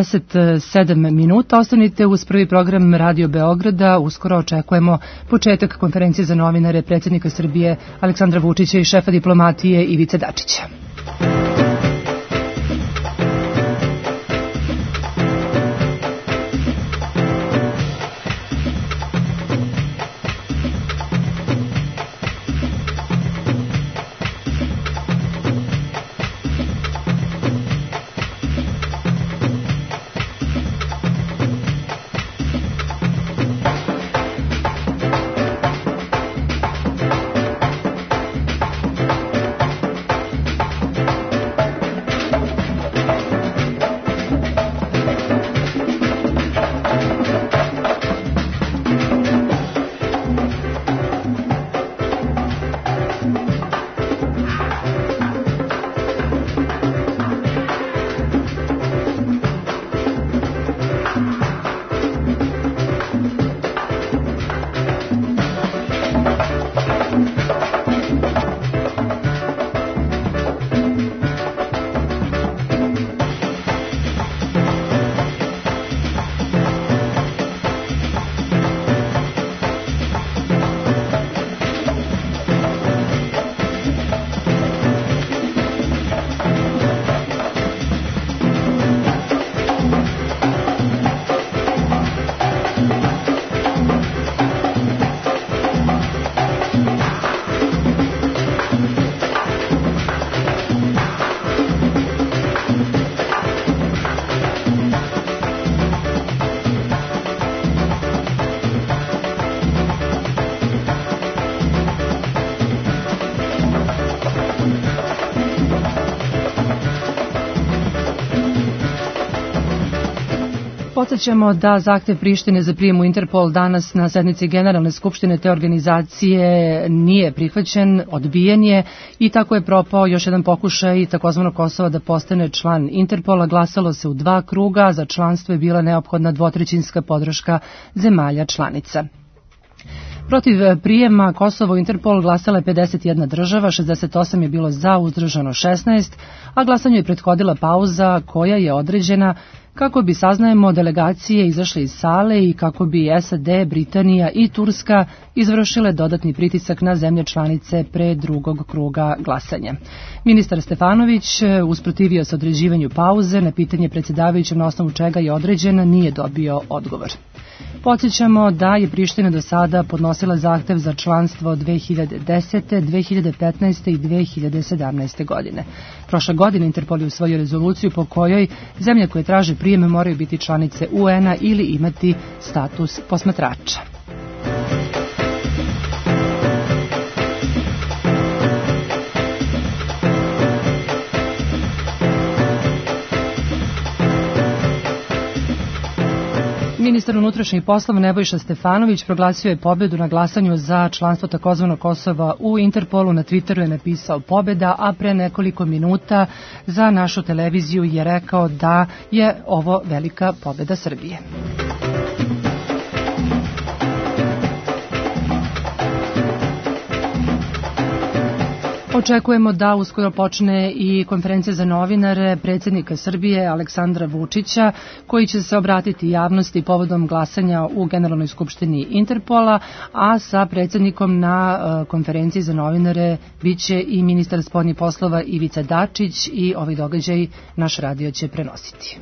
47 minuta. Ostanite uz prvi program Radio Beograda. Uskoro očekujemo početak konferencije za novinare predsjednika Srbije Aleksandra Vučića i šefa diplomatije Ivice Dačića. Podsećamo da zahtev Prištine za prijem u Interpol danas na sednici Generalne skupštine te organizacije nije prihvaćen, odbijen je i tako je propao još jedan pokušaj takozvanog Kosova da postane član Interpola. Glasalo se u 2 kruga, za članstvo je bila neophodna 2/3 podrška zemalja članica. Protiv prijema Kosova u Interpol glasala je 51 država, 68 je bilo za, uzdržano 16, a glasanju je prethodila pauza koja je određena kako bi, saznajemo, delegacije izašle iz sale i kako bi SAD, Britanija i Turska izvršile dodatni pritisak na zemlje članice pre drugog kruga glasanja. Ministar Stefanović usprotivio se određivanju pauze, na pitanje predsjedavajućem na osnovu čega je određena nije dobio odgovor. Podsjećamo da je Priština do sada podnosila zahtev za članstvo 2010., 2015. i 2017. godine. Prošle godine Interpol je usvojio rezoluciju po kojoj zemlje koje traže prijeme moraju biti članice UN-a ili imati status posmatrača. Ministar unutrašnjih poslova Nebojša Stefanović proglasio je pobedu na glasanju za članstvo takozvanog Kosova u Interpolu. Na Twitteru je napisao pobeda, a pre nekoliko minuta za našu televiziju je rekao da je ovo velika pobeda Srbije. Očekujemo da uskoro počne i konferencija za novinare predsjednika Srbije Aleksandra Vučića, koji će se obratiti javnosti povodom glasanja u Generalnoj skupštini Interpola, a sa predsjednikom na konferenciji za novinare biće i ministar spoljnih poslova Ivica Dačić i ovaj događaj naš radio će prenositi.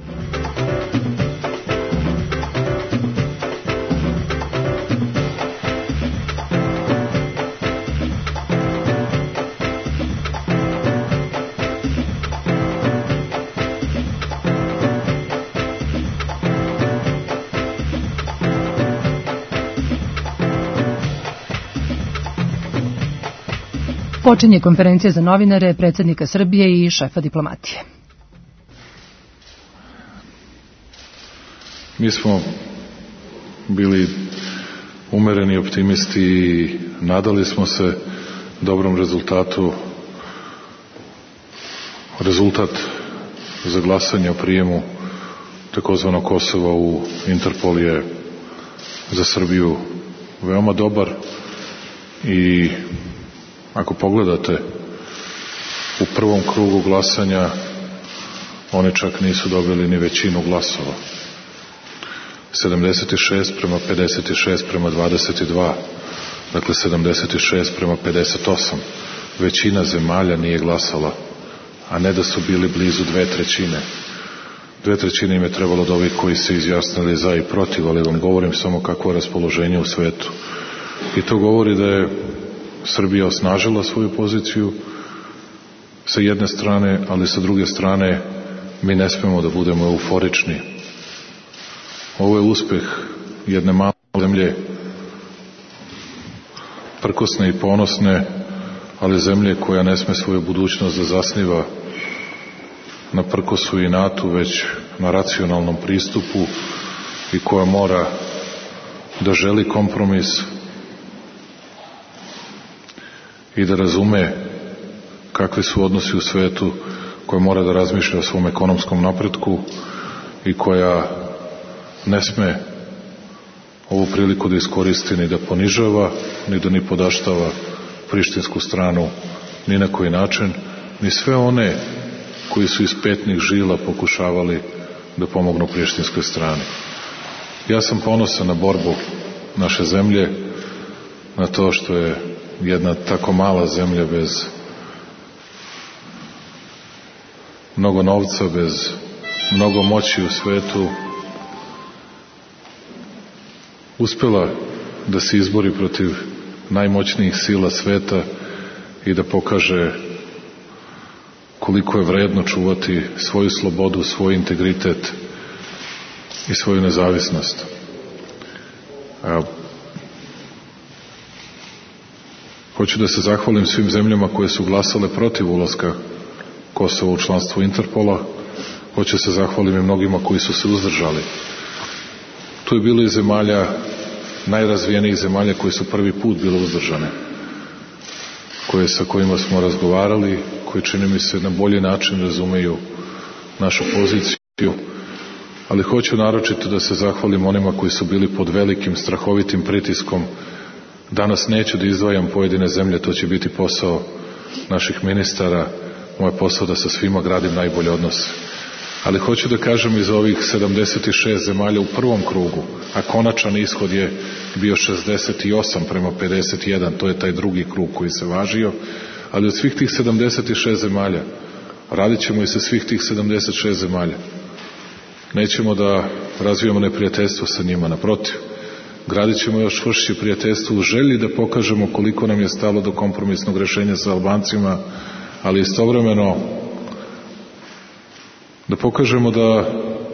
Počinje konferencija za novinare predsjednika Srbije i šefa diplomatije. Mi smo bili umereni optimisti i nadali smo se dobrom rezultatu. Rezultat za glasanje o prijemu takozvanog Kosova u Interpol je za Srbiju veoma dobar i ako pogledate u prvom krugu glasanja oni čak nisu dobili ni većinu glasova. 76 prema 56 prema 22, dakle 76 prema 58. Većina zemalja nije glasala, a ne da su bili blizu 2/3. 2/3 im je trebalo od ovih koji se izjasnili za i protiv, ali vam govorim samo kakvo je raspoloženje u svetu. I to govori da je Srbija osnažila svoju poziciju sa jedne strane, ali sa druge strane mi ne smemo da budemo euforični. Ovo je uspeh jedne male zemlje, prkosne i ponosne, ali zemlje koja ne sme svoju budućnost da zasniva na prkosu i natu, već na racionalnom pristupu i koja mora da želi kompromis i da razume kakvi su odnosi u svetu, koja mora da razmišlja o svom ekonomskom napretku i koja ne sme ovu priliku da iskoristi ni da ponižava, ni da ni podaštava prištinsku stranu ni na koji način, ni sve one koji su iz petnih žila pokušavali da pomognu prištinskoj strani. Ja sam ponosan na borbu naše zemlje, na to što je jedna tako mala zemlja bez mnogo novca, bez mnogo moći u svetu, uspela da se izbori protiv najmoćnijih sila sveta i da pokaže koliko je vredno čuvati svoju slobodu, svoj integritet i svoju nezavisnost. Hoću da se zahvalim svim zemljama koje su glasale protiv ulaska Kosova u članstvo Interpola. Hoću da se zahvalim i mnogima koji su se uzdržali. Tu je bilo i zemalja, najrazvijenijih zemalja koje su prvi put bile uzdržane, sa kojima smo razgovarali, koji čini mi se na bolji način razumeju našu poziciju, ali hoću naročito da se zahvalim onima koji su bili pod velikim strahovitim pritiskom. Danas neću da izdvajam pojedine zemlje, to će biti posao naših ministara, moj posao da sa svima gradim najbolje odnose. Ali hoću da kažem iz ovih 76 zemalja u prvom krugu, a konačan ishod je bio 68 prema 51, to je taj drugi krug koji se važio, ali od svih tih 76 zemalja, radit ćemo i sa svih tih 76 zemalja. Nećemo da razvijamo neprijateljstvo sa njima, naprotiv. Gradit ćemo još čvršće prijateljstvo u želji da pokažemo koliko nam je stalo do kompromisnog rešenja sa Albancima, ali istovremeno da pokažemo da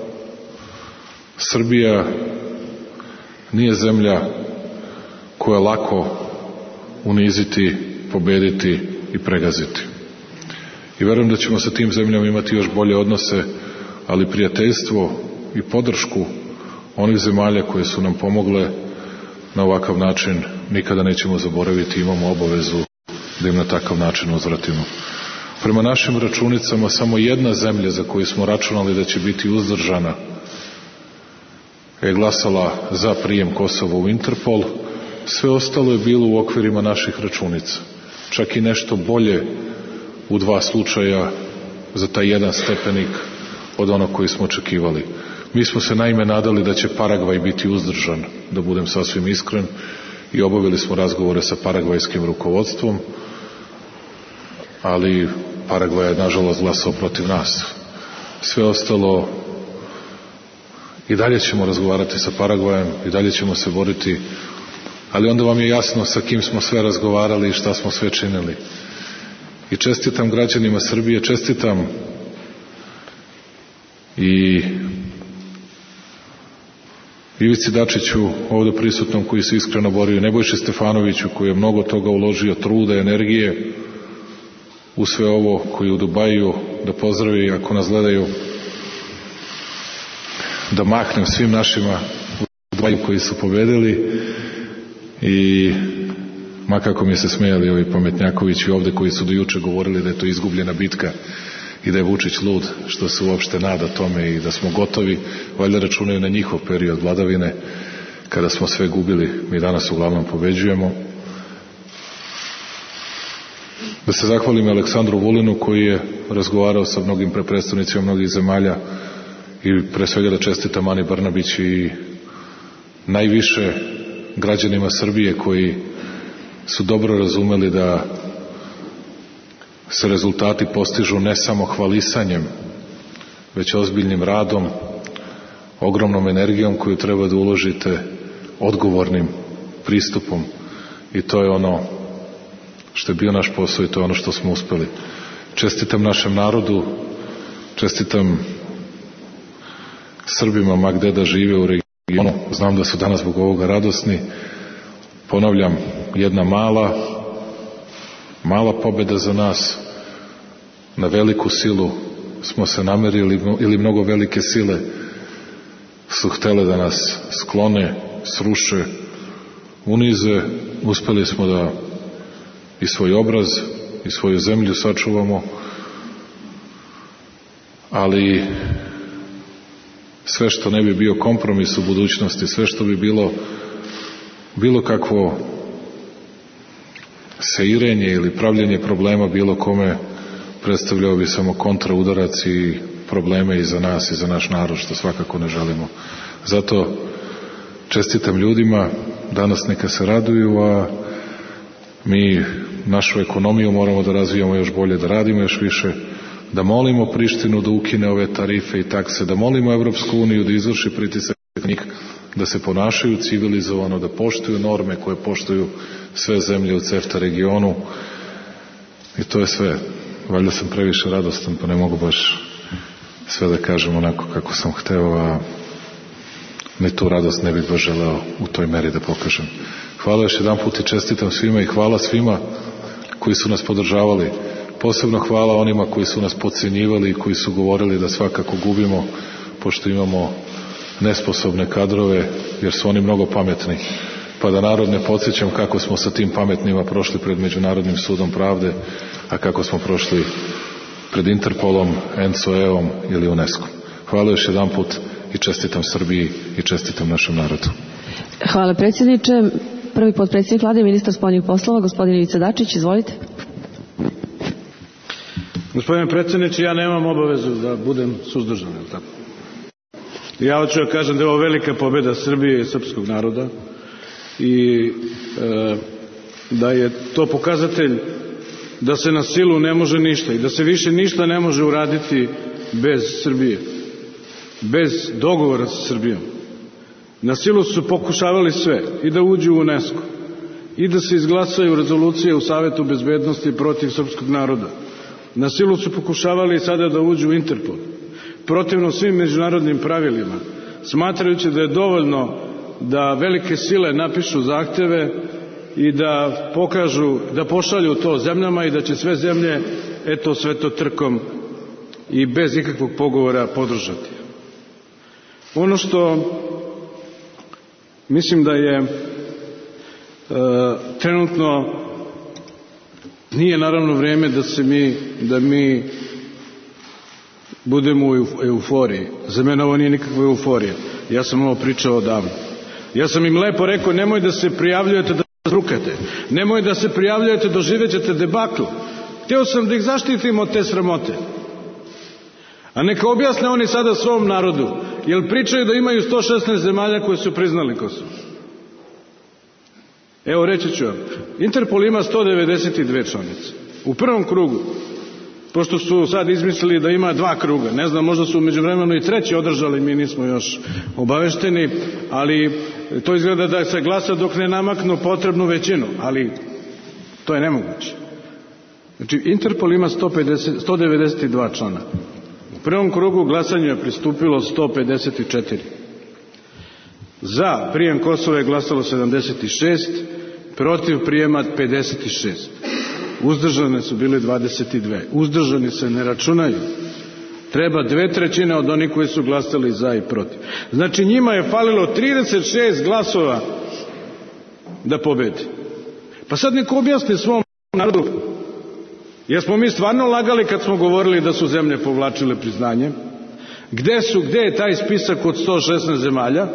Srbija nije zemlja koja je lako uniziti, pobediti i pregaziti. I verujem da ćemo sa tim zemljama imati još bolje odnose, ali prijateljstvo i podršku onih zemalja koje su nam pomogle na ovakav način nikada nećemo zaboraviti, imamo obavezu da im na takav način uzvratimo. Prema našim računicama samo jedna zemlja za koju smo računali da će biti uzdržana je glasala za prijem Kosova u Interpol, sve ostalo je bilo u okvirima naših računica. Čak i nešto bolje u 2 slučaja za taj jedan stepenik od onog koji smo očekivali. Mi smo se naime nadali da će Paragvaj biti uzdržan, da budem sasvim iskren, i obavili smo razgovore sa paragvajskim rukovodstvom, ali Paragvaj je nažalost glasao protiv nas. Sve ostalo, i dalje ćemo razgovarati sa Paragvajem, i dalje ćemo se boriti, ali onda vam je jasno sa kim smo sve razgovarali i šta smo sve činili. I čestitam građanima Srbije, čestitam i Ivici Dačiću, ovde prisutnom, koji se iskreno borio, Nebojši Stefanoviću, koji je mnogo toga uložio, truda, energije u sve ovo, koji u Dubaju, da pozdravi ako nas gledaju, da mahnem svim našima u Dubaju koji su pobedili, i makako mi se smijali ovi pametnjakovići ovde koji su do juče govorili da je to izgubljena bitka i da je Vučić lud što se uopšte nada tome i da smo gotovi, valjda računaju na njihov period vladavine kada smo sve gubili. Mi danas uglavnom pobeđujemo. Da se zahvalim Aleksandru Vulinu koji je razgovarao sa mnogim predstavnicima mnogih zemalja, i pre svega da čestitam Ani Brnabić i najviše građanima Srbije koji su dobro razumeli da se rezultati postižu ne samo hvalisanjem, već ozbiljnim radom, ogromnom energijom koju treba da uložite, odgovornim pristupom, i to je ono što je bio naš posao i to je ono što smo uspeli. Čestitam našem narodu, čestitam Srbima ma gde da žive u regionu, znam da su danas zbog ovoga radosni. Ponavljam, jedna mala pobeda za nas, na veliku silu smo se namerili, ili mnogo velike sile su htele da nas sklone, sruše, unize. Uspeli smo da i svoj obraz i svoju zemlju sačuvamo, ali sve što ne bi bio kompromis u budućnosti, sve što bi bilo kakvo seirenje ili pravljenje problema bilo kome, predstavljao bi samo kontraudarac i probleme i za nas i za naš narod, što svakako ne želimo. Zato čestitam ljudima, danas neka se raduju, a mi našu ekonomiju moramo da razvijamo još bolje, da radimo još više, da molimo Prištinu da ukine ove tarife i takse, da molimo Evropsku uniju da izvrši pritisak na njih, da se ponašaju civilizovano, da poštuju norme koje poštuju sve zemlje u CEFTA regionu, i to je sve. Valjda sam previše radostan, pa ne mogu baš sve da kažem onako kako sam hteo, a ni tu radost ne bih baš želeo u toj meri da pokažem. Hvala još jedan put i čestitam svima, i hvala svima koji su nas podržavali. Posebno hvala onima koji su nas podcenjivali i koji su govorili da svakako gubimo, pošto imamo nesposobne kadrove, jer su oni mnogo pametni. Pa da narod ne podsjećam kako smo sa tim pametnima prošli pred Međunarodnim sudom pravde, a kako smo prošli pred Interpolom, ENCOE-om ili UNESCO. Hvala još jedan put i čestitam Srbiji i čestitam našem narodu. Hvala predsjedniče. Prvi potpredsjednik Vlade i ministar spoljnih poslova, gospodin Ivica Dačić, izvolite. Gospodine predsjedniče, ja nemam obavezu da budem suzdržan, je li tako? Ja hoću da kažem da je ovo velika pobjeda Srbije i srpskog naroda i da je to pokazatelj da se na silu ne može ništa i da se više ništa ne može uraditi bez Srbije, bez dogovora sa Srbijom. Na silu su pokušavali sve, i da uđu u UNESCO, i da se izglasaju rezolucije u Savetu bezbednosti protiv srpskog naroda. Na silu su pokušavali sada da uđu u Interpol, protivno svim međunarodnim pravilima, smatrajući da je dovoljno da velike sile napišu zahteve i da pokažu, da pošalju to zemljama i da će sve zemlje, eto, sve to trkom i bez ikakvog pogovora podržati. Ono što mislim da je trenutno nije naravno vreme da mi budemo u euforiji. Za mene ovo nije nikakva euforija. Ja sam ovo pričao odavno. Ja sam im lepo rekao, nemoj da se prijavljujete da zrukate. Nemoj da se prijavljujete, doživjet ćete debakl. Hteo sam da ih zaštitim od te sramote. A neka objasne oni sada svom narodu, jer pričaju da imaju 116 zemalja koje su priznali Kosovo. Evo, reći ću vam, Interpol ima 192 članice. U prvom krugu, pošto su sad izmislili da ima 2 kruga, ne znam, možda su međuvremeno i treći održali, mi nismo još obavešteni, ali to izgleda da se glasa dok ne namaknu potrebnu većinu, ali to je nemoguće. Znači, Interpol ima 192 člana. U prvom krugu glasanju je pristupilo 154. Za prijem Kosova je glasalo 76, protiv prijema 56. Uzdržane su bile 22. Uzdržani se ne računaju. Treba 2/3 od onih koji su glasali za i protiv. Znači njima je falilo 36 glasova da pobedi. Pa sad neko objasni svom narodu, jer smo mi stvarno lagali kad smo govorili da su zemlje povlačile priznanje. Gde je taj spisak od 116 zemalja?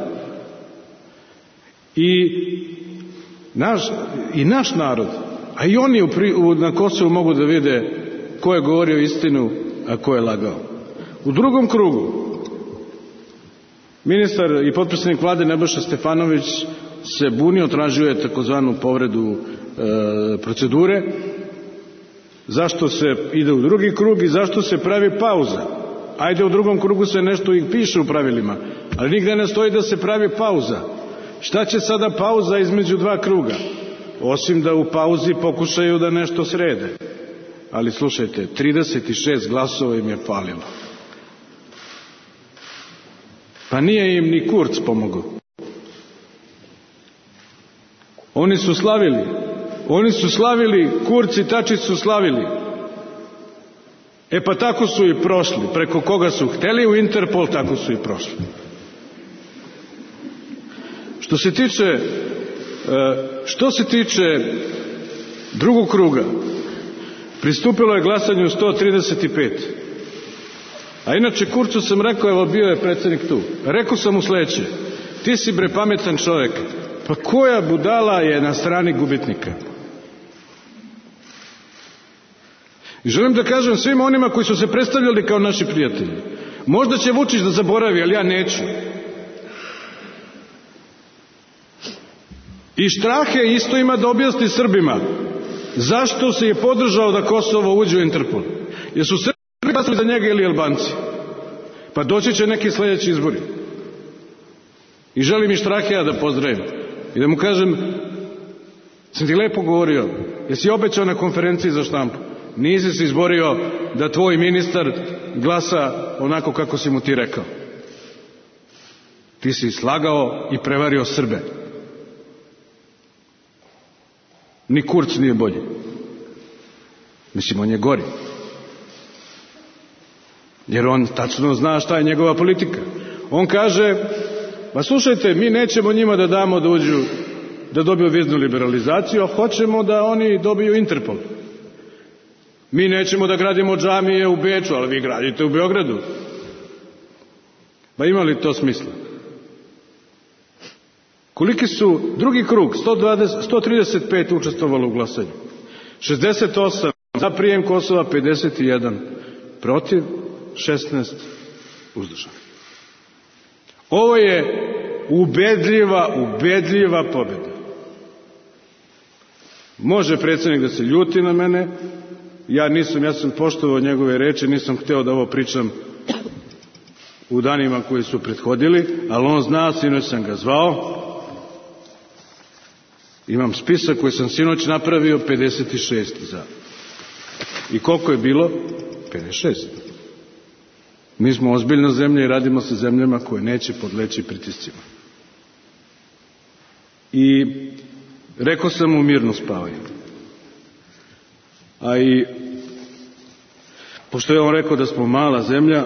I naš narod, a i oni na Kosovu mogu da vide ko je govorio istinu, a ko je lagao. U drugom krugu ministar i potpredsjednik Vlade Nebojša Stefanović se bunio, tražio je takozvanu povredu procedure. Zašto se ide u drugi krug i zašto se pravi pauza? Ajde, u drugom krugu se nešto i piše u pravilima, ali nigde ne stoji da se pravi pauza. Šta će sada pauza između 2 kruga? Osim da u pauzi pokušaju da nešto srede. Ali slušajte, 36 glasova im je falilo. Pa nije im ni Kurz pomogao. Oni su slavili, Kurz i Tačić su slavili. E pa tako su i prošli. Preko koga su hteli u Interpol, tako su i prošli. Što se tiče drugog kruga, pristupilo je glasanju 135. A inače Kurcu sam rekao, evo bio je predsjednik tu, rekao sam mu sledeće: ti si bre pametan čovjek, pa koja budala je na strani gubitnika? I želim da kažem svima onima koji su se predstavljali kao naši prijatelji, možda će Vučić da zaboravi, ali ja neću. I Štrahe isto ima da objasni Srbima zašto se je podržao da Kosovo uđe u Interpol. Jer su Srbi glasali za njega ili Albanci. Pa doći će neki sljedeći izbori. I želim i Štrahea da pozdravim. I da mu kažem, sam ti lepo govorio, jesi obećao na konferenciji za štampu. Nisi se izborio da tvoj ministar glasa onako kako si mu ti rekao. Ti si slagao i prevario Srbe. Ni Kurz nije bolji. Mislim, on je gori. Jer on tačno zna šta je njegova politika. On kaže, Ma slušajte, mi nećemo njima da damo da uđu, da dobiju viznu liberalizaciju, a hoćemo da oni dobiju Interpol. Mi nećemo da gradimo džamije u Beču, ali vi gradite u Beogradu. Pa ima li to smisla? Koliki su drugi krug? 135 učestvovalo u glasanju. 68 za prijem Kosova, 51 protiv, 16 uzdržanih. Ovo je ubedljiva pobjeda. Može predsjednik da se ljuti na mene, ja sam poštovao njegove reči, nisam hteo da ovo pričam u danima koji su prethodili, ali on zna, sinoć sam ga zvao, imam spisak koji sam sinoć napravio, 56 za. I koliko je bilo? 56. Mi smo ozbiljna zemlja i radimo sa zemljama koje neće podleći pritiscima. I rekao sam mu mirno spavaju. A i pošto je on rekao da smo mala zemlja,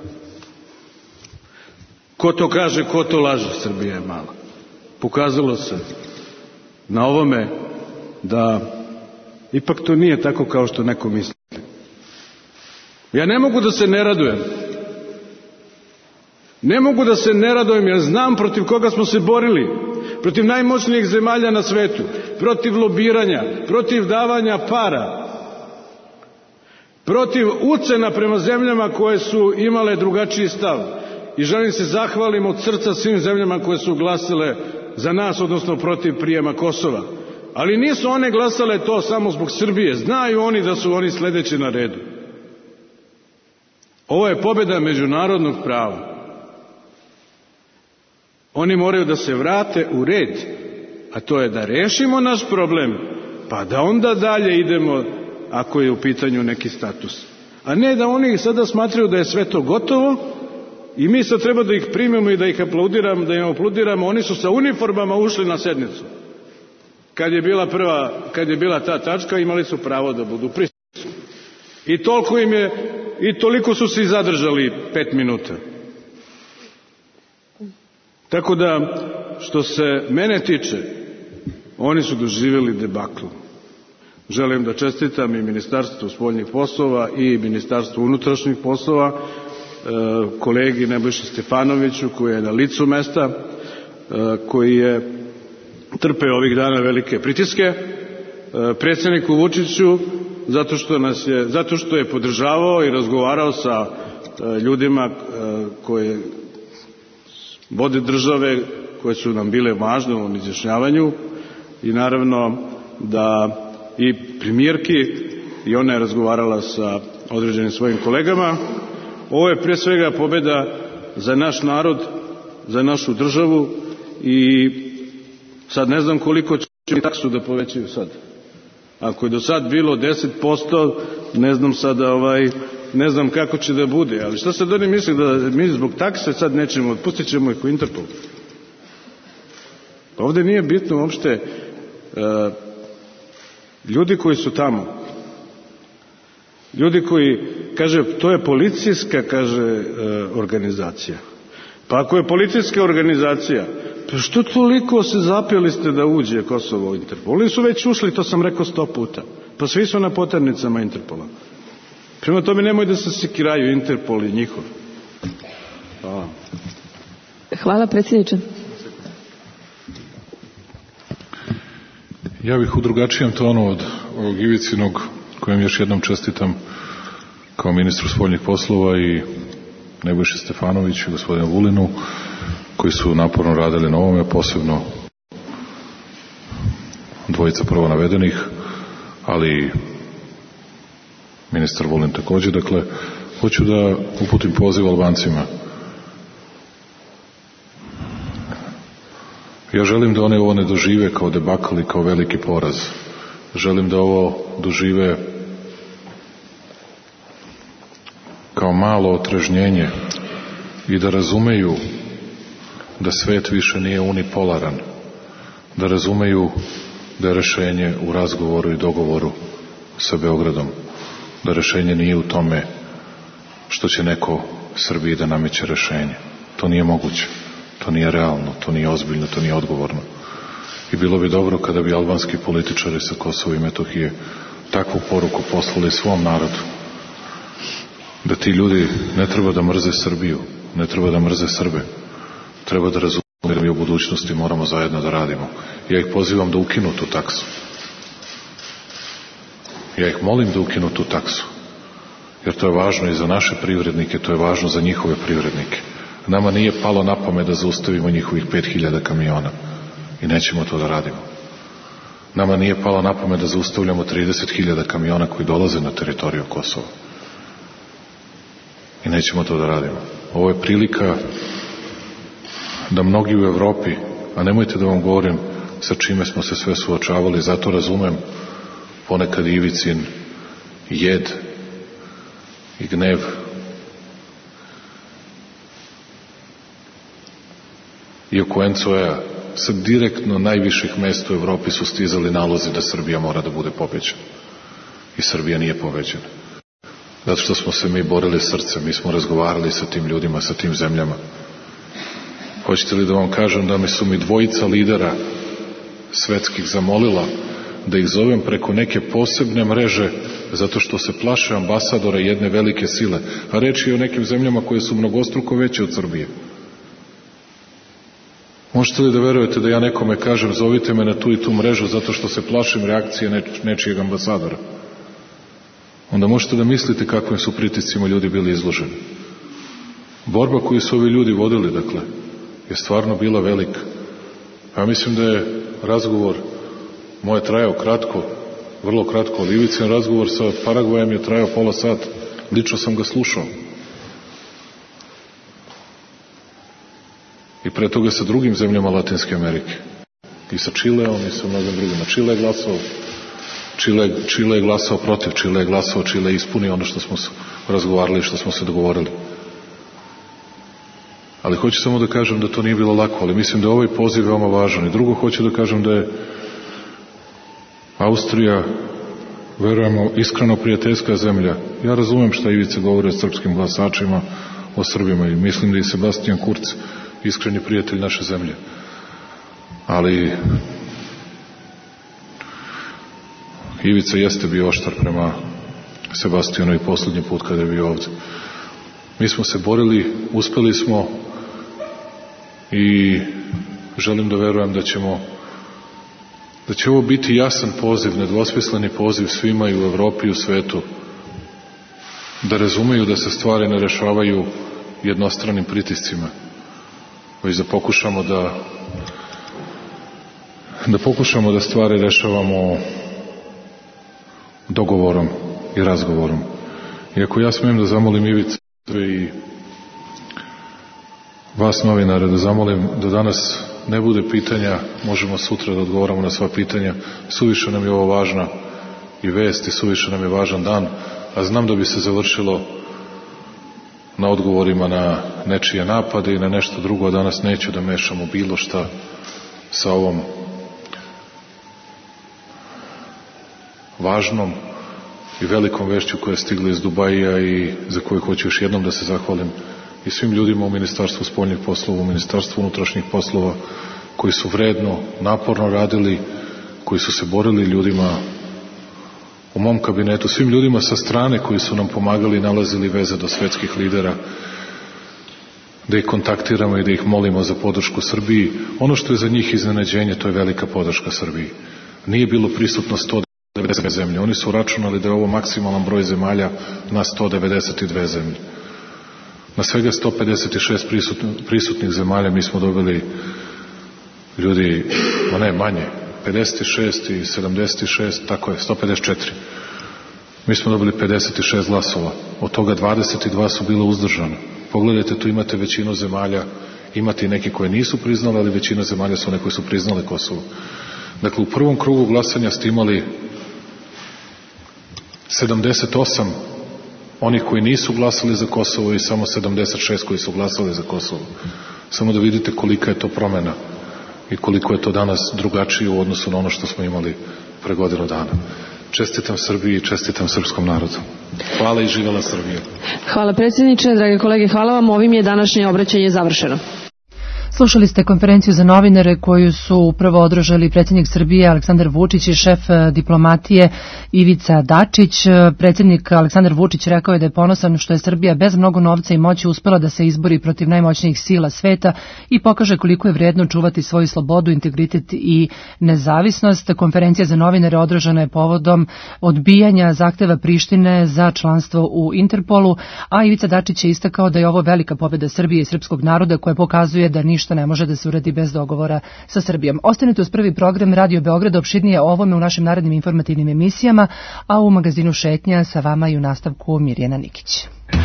ko to kaže, ko to laže, Srbija je mala. Pokazalo se na ovome da ipak to nije tako kao što neko misli. Ja ne mogu da se ne radujem. Ne mogu da se ne radujem jer znam protiv koga smo se borili. Protiv najmoćnijih zemalja na svetu. Protiv lobiranja. Protiv davanja para. Protiv ucena prema zemljama koje su imale drugačiji stav. I želim se zahvalim od srca svim zemljama koje su glasale za nas, odnosno protiv prijema Kosova. Ali nisu one glasale to samo zbog Srbije. Znaju oni da su oni sledeći na redu. Ovo je pobjeda međunarodnog prava. Oni moraju da se vrate u red, a to je da rešimo naš problem, pa da onda dalje idemo ako je u pitanju neki status. A ne da oni sada smatraju da je sve to gotovo i mi sad treba da ih primimo i da ih aplaudiramo, da im aplaudiramo. Oni su sa uniformama ušli na sednicu. Kad je bila ta tačka, imali su pravo da budu prisutni. I toliko su se i zadržali 5 minuta. Tako da, što se mene tiče, oni su doživjeli debakl. Želim da čestitam i Ministarstvu spoljnih poslova i Ministarstvu unutrašnjih poslova, kolegi Nebojši Stefanoviću koji je na licu mesta, koji je trpeo ovih dana velike pritiske, predsjedniku Vučiću zato što je podržavao i razgovarao sa ljudima koje vode države koje su nam bile važne u ovom izjašnjavanju i naravno da i premijerki i ona je razgovarala sa određenim svojim kolegama. Ovo je pre svega pobjeda za naš narod, za našu državu i sad ne znam koliko će taksu da povećaju sad. Ako je do sad bilo 10%, ne znam sada ne znam kako će da bude, ali šta sad oni misle da mi zbog takse sad nećemo, otpustit ćemo ih u Interpol. Ovde nije bitno uopšte ljudi koji su tamo, ljudi koji, kaže, to je policijska, kaže, organizacija. Pa ako je policijska organizacija, pa što toliko se zapeli ste da uđe Kosovo u Interpol? Oni su već ušli, to sam rekao 100 puta. Pa svi su na poternicama Interpola. Prema tome nemoj da se sekiraju Interpol i njihov. Hvala. Hvala, predsjedniče. Ja bih u drugačijem tonu od ovog Ivicinog, kojem još jednom čestitam kao ministru spoljnih poslova i Nebojši Stefanoviću i gospodinu Vulinu, koji su naporno radili na ovome, posebno dvojica prvo navedenih, ali ministar Vulin također. Dakle, hoću da uputim poziv Albancima. Ja želim da one ovo ne dožive kao debakl i kao veliki poraz. Želim da ovo dožive kao malo otrežnjenje i da razumeju da svet više nije unipolaran, da razumeju da je rešenje u razgovoru i dogovoru sa Beogradom, da rešenje nije u tome što će neko Srbiji da nameće rešenje. To nije moguće. To nije realno, to nije ozbiljno, to nije odgovorno. I bilo bi dobro kada bi albanski političari sa Kosova i Metohije takvu poruku poslali svom narodu. Da ti ljudi ne treba da mrze Srbiju, ne treba da mrze Srbe. Treba da razume da mi u budućnosti moramo zajedno da radimo. Ja ih pozivam da ukinu tu taksu. Ja ih molim da ukinu tu taksu. Jer to je važno i za naše privrednike, to je važno za njihove privrednike. Nama nije palo na pamet da zaustavimo njihovih 5000 kamiona. I nećemo to da radimo. Nama nije palo na pamet da zaustavljamo 30.000 kamiona koji dolaze na teritoriju Kosova. I nećemo to da radimo. Ovo je prilika da mnogi u Evropi, a nemojte da vam govorim sa čime smo se sve suočavali, zato razumem ponekad Ivicin jed i gnev. I oko Encoja sa direktno najviših mesta u Evropi su stizali nalozi da Srbija mora da bude pobeđena. I Srbija nije pobeđena. Zato što smo se mi borili srcem, mi smo razgovarali sa tim ljudima, sa tim zemljama. Hoćete li da vam kažem da mi su mi dvojica lidera svetskih zamolila da ih zovem preko neke posebne mreže zato što se plaše ambasadora jedne velike sile, a reč je o nekim zemljama koje su mnogostruko veće od Srbije. Možete li da verujete da ja nekome kažem zovite me na tu i tu mrežu zato što se plašim reakcije nečijeg ambasadora? Onda možete da mislite kakvim su pritiscima ljudi bili izloženi. Borba koju su ovi ljudi vodili, dakle, je stvarno bila velika. Ja mislim da je razgovor moj trajao kratko, vrlo kratko, ali Ivicin razgovor sa Paragvajem je trajao pola sata. Lično sam ga slušao. I pre toga sa drugim zemljama Latinske Amerike. I sa Čileom i sa mnogim drugima. Čile je glasao protiv, Čile je ispunio ono što smo razgovarali i što smo se dogovorili. Ali hoću samo da kažem da to nije bilo lako, ali mislim da je ovaj poziv veoma važan. I drugo, hoću da kažem da je Austrija, verujemo, iskreno prijateljska zemlja. Ja razumem šta Ivica govori o srpskim glasačima, o Srbima i mislim da i Sebastian Kurz iskreni prijatelj naše zemlje. Ali Ivica jeste bio oštar prema Sebastijanu i poslednji put kada je bio ovde. Mi smo se borili, uspeli smo i želim da verujem da će ovo biti jasan poziv, nedvosmisleni poziv svima i u Evropi i u svetu da razumeju da se stvari ne rešavaju jednostranim pritiscima, već da pokušamo da stvari rešavamo dogovorom i razgovorom. I ako ja smijem da zamolim Ivicu i vas novinare da zamolim da danas ne bude pitanja, možemo sutra da odgovaramo na sva pitanja, suviše nam je ovo važna i vest i suviše nam je važan dan, a znam da bi se završilo na odgovorima na nečije napade i na nešto drugo, a danas neću da mešamo bilo šta sa ovom važnom i velikom vešću koja je stigla iz Dubaija i za koju hoću još jednom da se zahvalim i svim ljudima u Ministarstvu spoljnih poslova, u Ministarstvu unutrašnjih poslova, koji su vredno, naporno radili, koji su se borili ljudima u mom kabinetu, svim ljudima sa strane koji su nam pomagali i nalazili veze do svetskih lidera, da ih kontaktiramo i da ih molimo za podršku Srbiji. Ono što je za njih iznenađenje, to je velika podrška Srbiji. Nije bilo prisutno 190 zemlje. Oni su računali da je ovo maksimalan broj zemalja na 192 zemlje. Na svega 156 prisutnih zemalja mi smo dobili ljudi, ne manje, 56 i 76, tako je, 154. Mi smo dobili 56 glasova. Od toga 22 su bila uzdržana. Pogledajte, tu imate većinu zemalja, imate i neki koje nisu priznali, ali većina zemalja su one koje su priznale Kosovo. Dakle, u prvom krugu glasanja ste imali 78 onih koji nisu glasali za Kosovo i samo 76 koji su glasali za Kosovo. Samo da vidite kolika je to promena i koliko je to danas drugačije u odnosu na ono što smo imali pre godinu dana. Čestitam Srbiji i čestitam srpskom narodu. Hvala i živela Srbija. Hvala predsjedniče, drage kolege, hvala vam. Ovim je današnje obraćanje završeno. Slušali ste konferenciju za novinare koju su upravo održali predsjednik Srbije Aleksandar Vučić i šef diplomatije Ivica Dačić. Predsjednik Aleksandar Vučić rekao je da je ponosan što je Srbija bez mnogo novca i moći uspela da se izbori protiv najmoćnijih sila sveta i pokaže koliko je vrijedno čuvati svoju slobodu, integritet i nezavisnost. Konferencija za novinare održana je povodom odbijanja zahteva Prištine za članstvo u Interpolu, a Ivica Dačić je istakao da je ovo velika pobjeda Srbije i srpskog naroda koja pokazuje da ništa ne može da se uradi bez dogovora sa Srbijom. Ostanite uz prvi program Radio Beograda, opširnije o ovome u našim narednim informativnim emisijama, a u magazinu Šetnja sa vama i u nastavku Mirjana Nikić.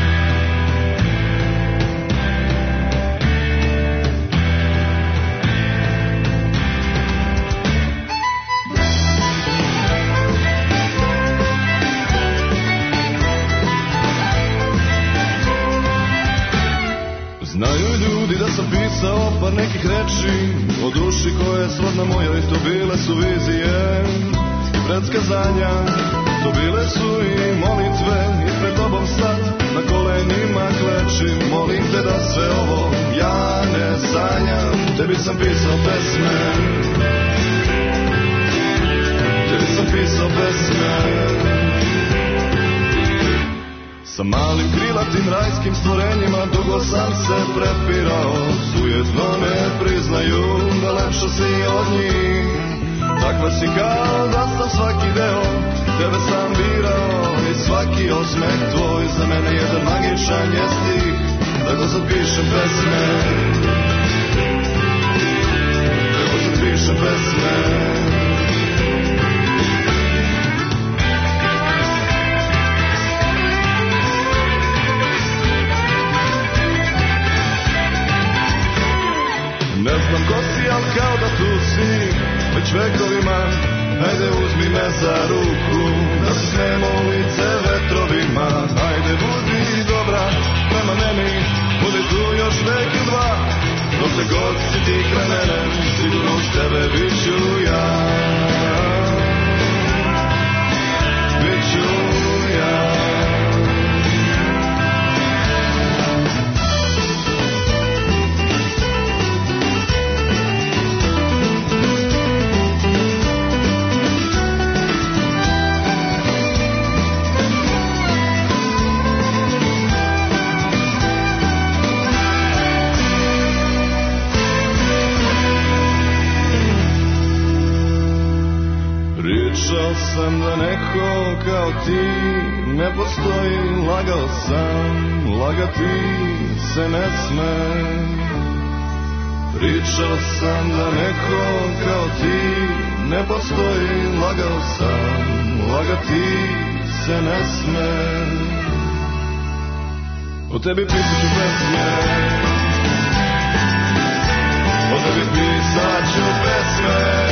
Znaju ljudi da sam pisao par nekih reči o duši koja je srodna moja i to bile su vizije i predskazanja, to bile su i molitve i pred tobom sad na kolenima klečim, molim te da sve ovo ja ne sanjam, tebi sam pisao pesme, tebi sam pisao pesme. Sa malim krilatim rajskim stvorenjima dugo sam se prepirao, sujetno ne priznaju da lepša si od njih. Takva si kao da sam svaki deo, tebe sam birao i svaki osmeh tvoj za mene jedan magičan je stih, tako sad pišem pesme, tako sad pišem pesme. Ne znam ko si, al kao da tu si, već vekovima, ajde uzmi me za ruku, da se smemo lice vetrovima, ajde budi dobra prema meni, budi tu još vek i dva, dok se god si ti kraj mene, sigurno uz tebe bit ću ja, bit ću ja. Pričao sam da neko kao ti ne postoji, lagao sam, lagati se ne sme. Pričao sam da neko kao ti ne postoji, lagao sam, lagati se ne sme. O tebi pisat ću pesme, o tebi pisat ću pesme.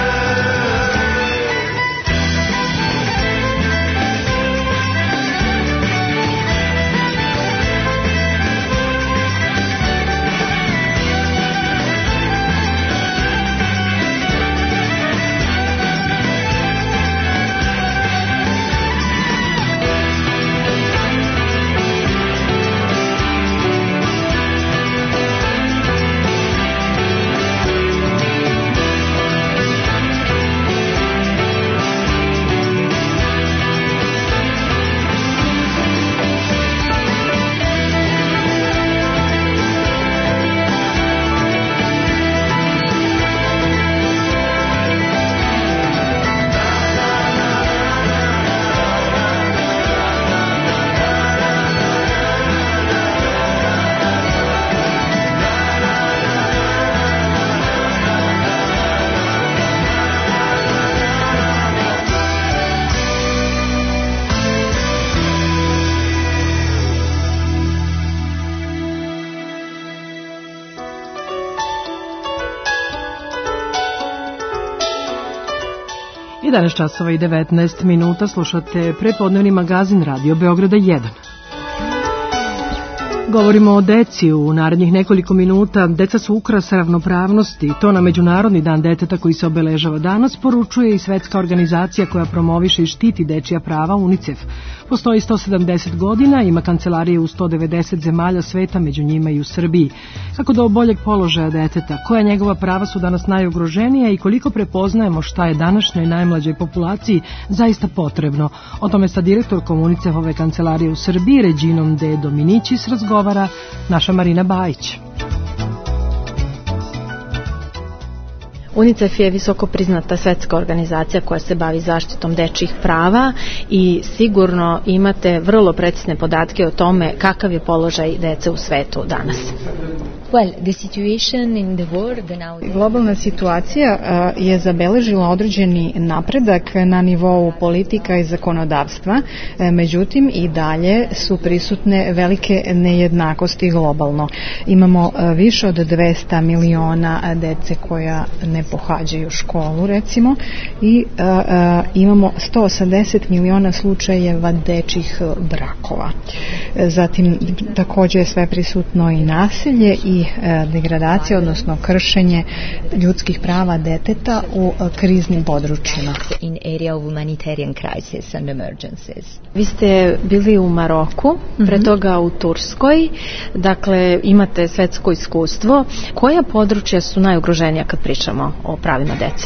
I 11 časova i 19 minuta slušate prepodnevni magazin Radio Beograda 1. Govorimo o deci u narednih nekoliko minuta. Deca su ukras ravnopravnosti. To na Međunarodni dan deteta koji se obeležava danas poručuje i svetska organizacija koja promoviše i štiti dečija prava UNICEF. Postoji 170 godina, ima kancelarije u 190 zemalja sveta, među njima i u Srbiji. Kako do boljeg položaja deteta, koja njegova prava su danas najugroženija i koliko prepoznajemo šta je današnjoj najmlađoj populaciji zaista potrebno. O tome sa direktorkom UNICEF-ove kancelarije u Srbiji, Reginom de Dominicis, razgovara naša Marina Bajić. UNICEF je visoko priznata svetska organizacija koja se bavi zaštitom dečjih prava i sigurno imate vrlo precizne podatke o tome kakav je položaj dece u svetu danas. Globalna situacija je zabeležila određeni napredak na nivou politika i zakonodavstva, međutim i dalje su prisutne velike nejednakosti globalno. Imamo više od 200 miliona dece koja ne pohađaju školu, recimo, i imamo 180 miliona slučajeva dečjih brakova. Zatim također je sve prisutno i nasilje i degradacija, odnosno kršenje ljudskih prava deteta u kriznim područjima. Vi ste bili u Maroku, pre toga u Turskoj, dakle imate svetsko iskustvo. Koja područja su najugroženija kad pričamo o pravima dece?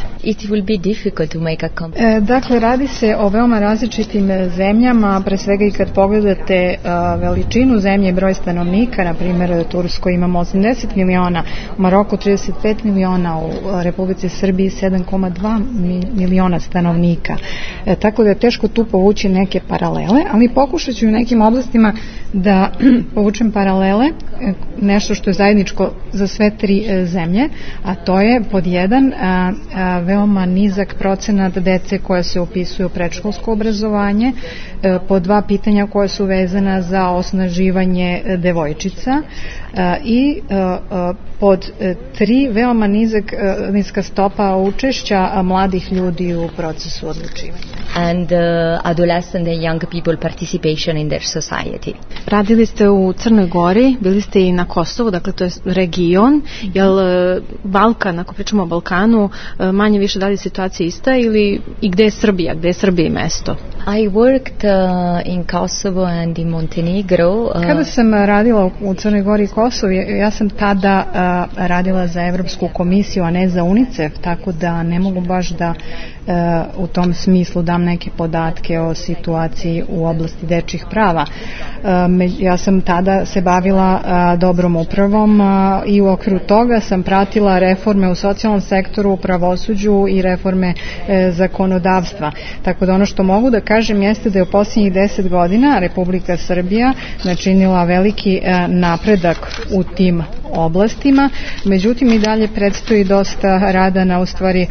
Dakle, radi se o veoma različitim zemljama, pre svega i kad pogledate veličinu zemlje i broj stanovnika, na primjer u Turskoj imamo 80 miliona, u Maroku 35 miliona, u Republici Srbiji 7,2 miliona stanovnika. Tako da je teško tu povući neke paralele, ali pokušat ću u nekim oblastima da povučem paralele, nešto što je zajedničko za sve tri zemlje, a to je pod jedan veoma nizak procenat dece koja se upisuju u predškolsko obrazovanje, pod dva pitanja koja su vezana za osnaživanje devojčica i pod tri veoma niska stopa učešća mladih ljudi u procesu odlučivanja. And adolescent and young people participation in their society. Radili ste u Crnoj Gori, bili ste i na Kosovu, dakle to je region, jel Balkan, ako pričamo o Balkanu, manje više da li je situacija ista ili i gde je Srbija, gde je Srbiji mesto? I worked in Kosovo and in Montenegro. Kada sam radila u Crnoj Gori i Kosovu, ja sam tada radila za Evropsku komisiju, a ne za UNICEF, tako da ne mogu baš da u tom smislu dam neke podatke o situaciji u oblasti dečjih prava. Ja sam tada se bavila dobrom upravom i u okviru toga sam pratila reforme u socijalnom sektoru, u pravosuđu i reforme zakonodavstva. Tako da ono što mogu da kažem jeste da je u posljednjih 10 godina Republika Srbija načinila veliki napredak u tim oblastima, međutim i dalje predstoji dosta rada na ustvari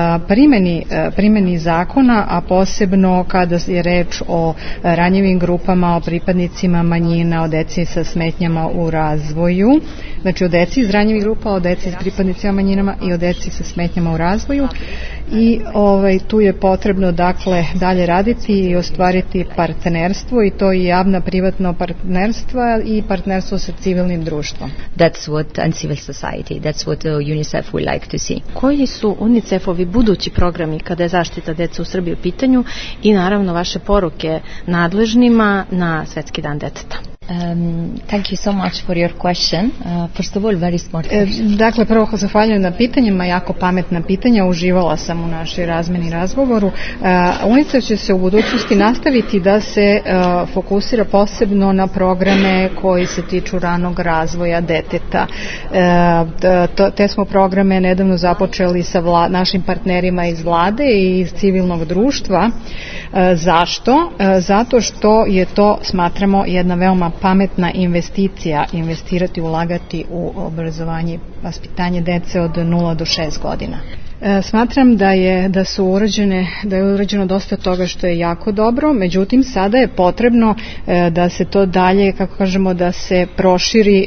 primjeni zakona, a posebno kada je reč o ranjivim grupama, o pripadnicima manjina, o deci sa smetnjama u razvoju, znači o deci iz ranjivih grupa, o deci s pripadnicima manjinama i o deci sa smetnjama u razvoju. I tu je potrebno dakle dalje raditi i ostvariti partnerstvo, i to i javna privatno partnerstva i partnerstvo sa civilnim društvom. That's what and civil society. That's what UNICEF would like to see. Koji su UNICEF-ovi budući programi kada je zaštita dece u Srbiji u pitanju i naravno vaše poruke nadležnima na Svetski dan deteta? Thank you so much for your question. First of all, very smart question. Dakle, prvo zahvaljujem na pitanjima, jako pametna pitanja, uživala sam u našoj razmeni i razgovoru. UNICEF će se u budućnosti nastaviti da se fokusira posebno na programe koji se tiču ranog razvoja deteta. Te smo programe nedavno započeli sa našim partnerima iz vlade i iz civilnog društva. Zašto? Zato što je to, smatramo, jedna veoma pametna investicija, investirati, ulagati u obrazovanje i vaspitanje dece od 0 do 6 godina. Smatram da je urađeno dosta toga što je jako dobro, međutim sada je potrebno da se to dalje, kako kažemo, da se proširi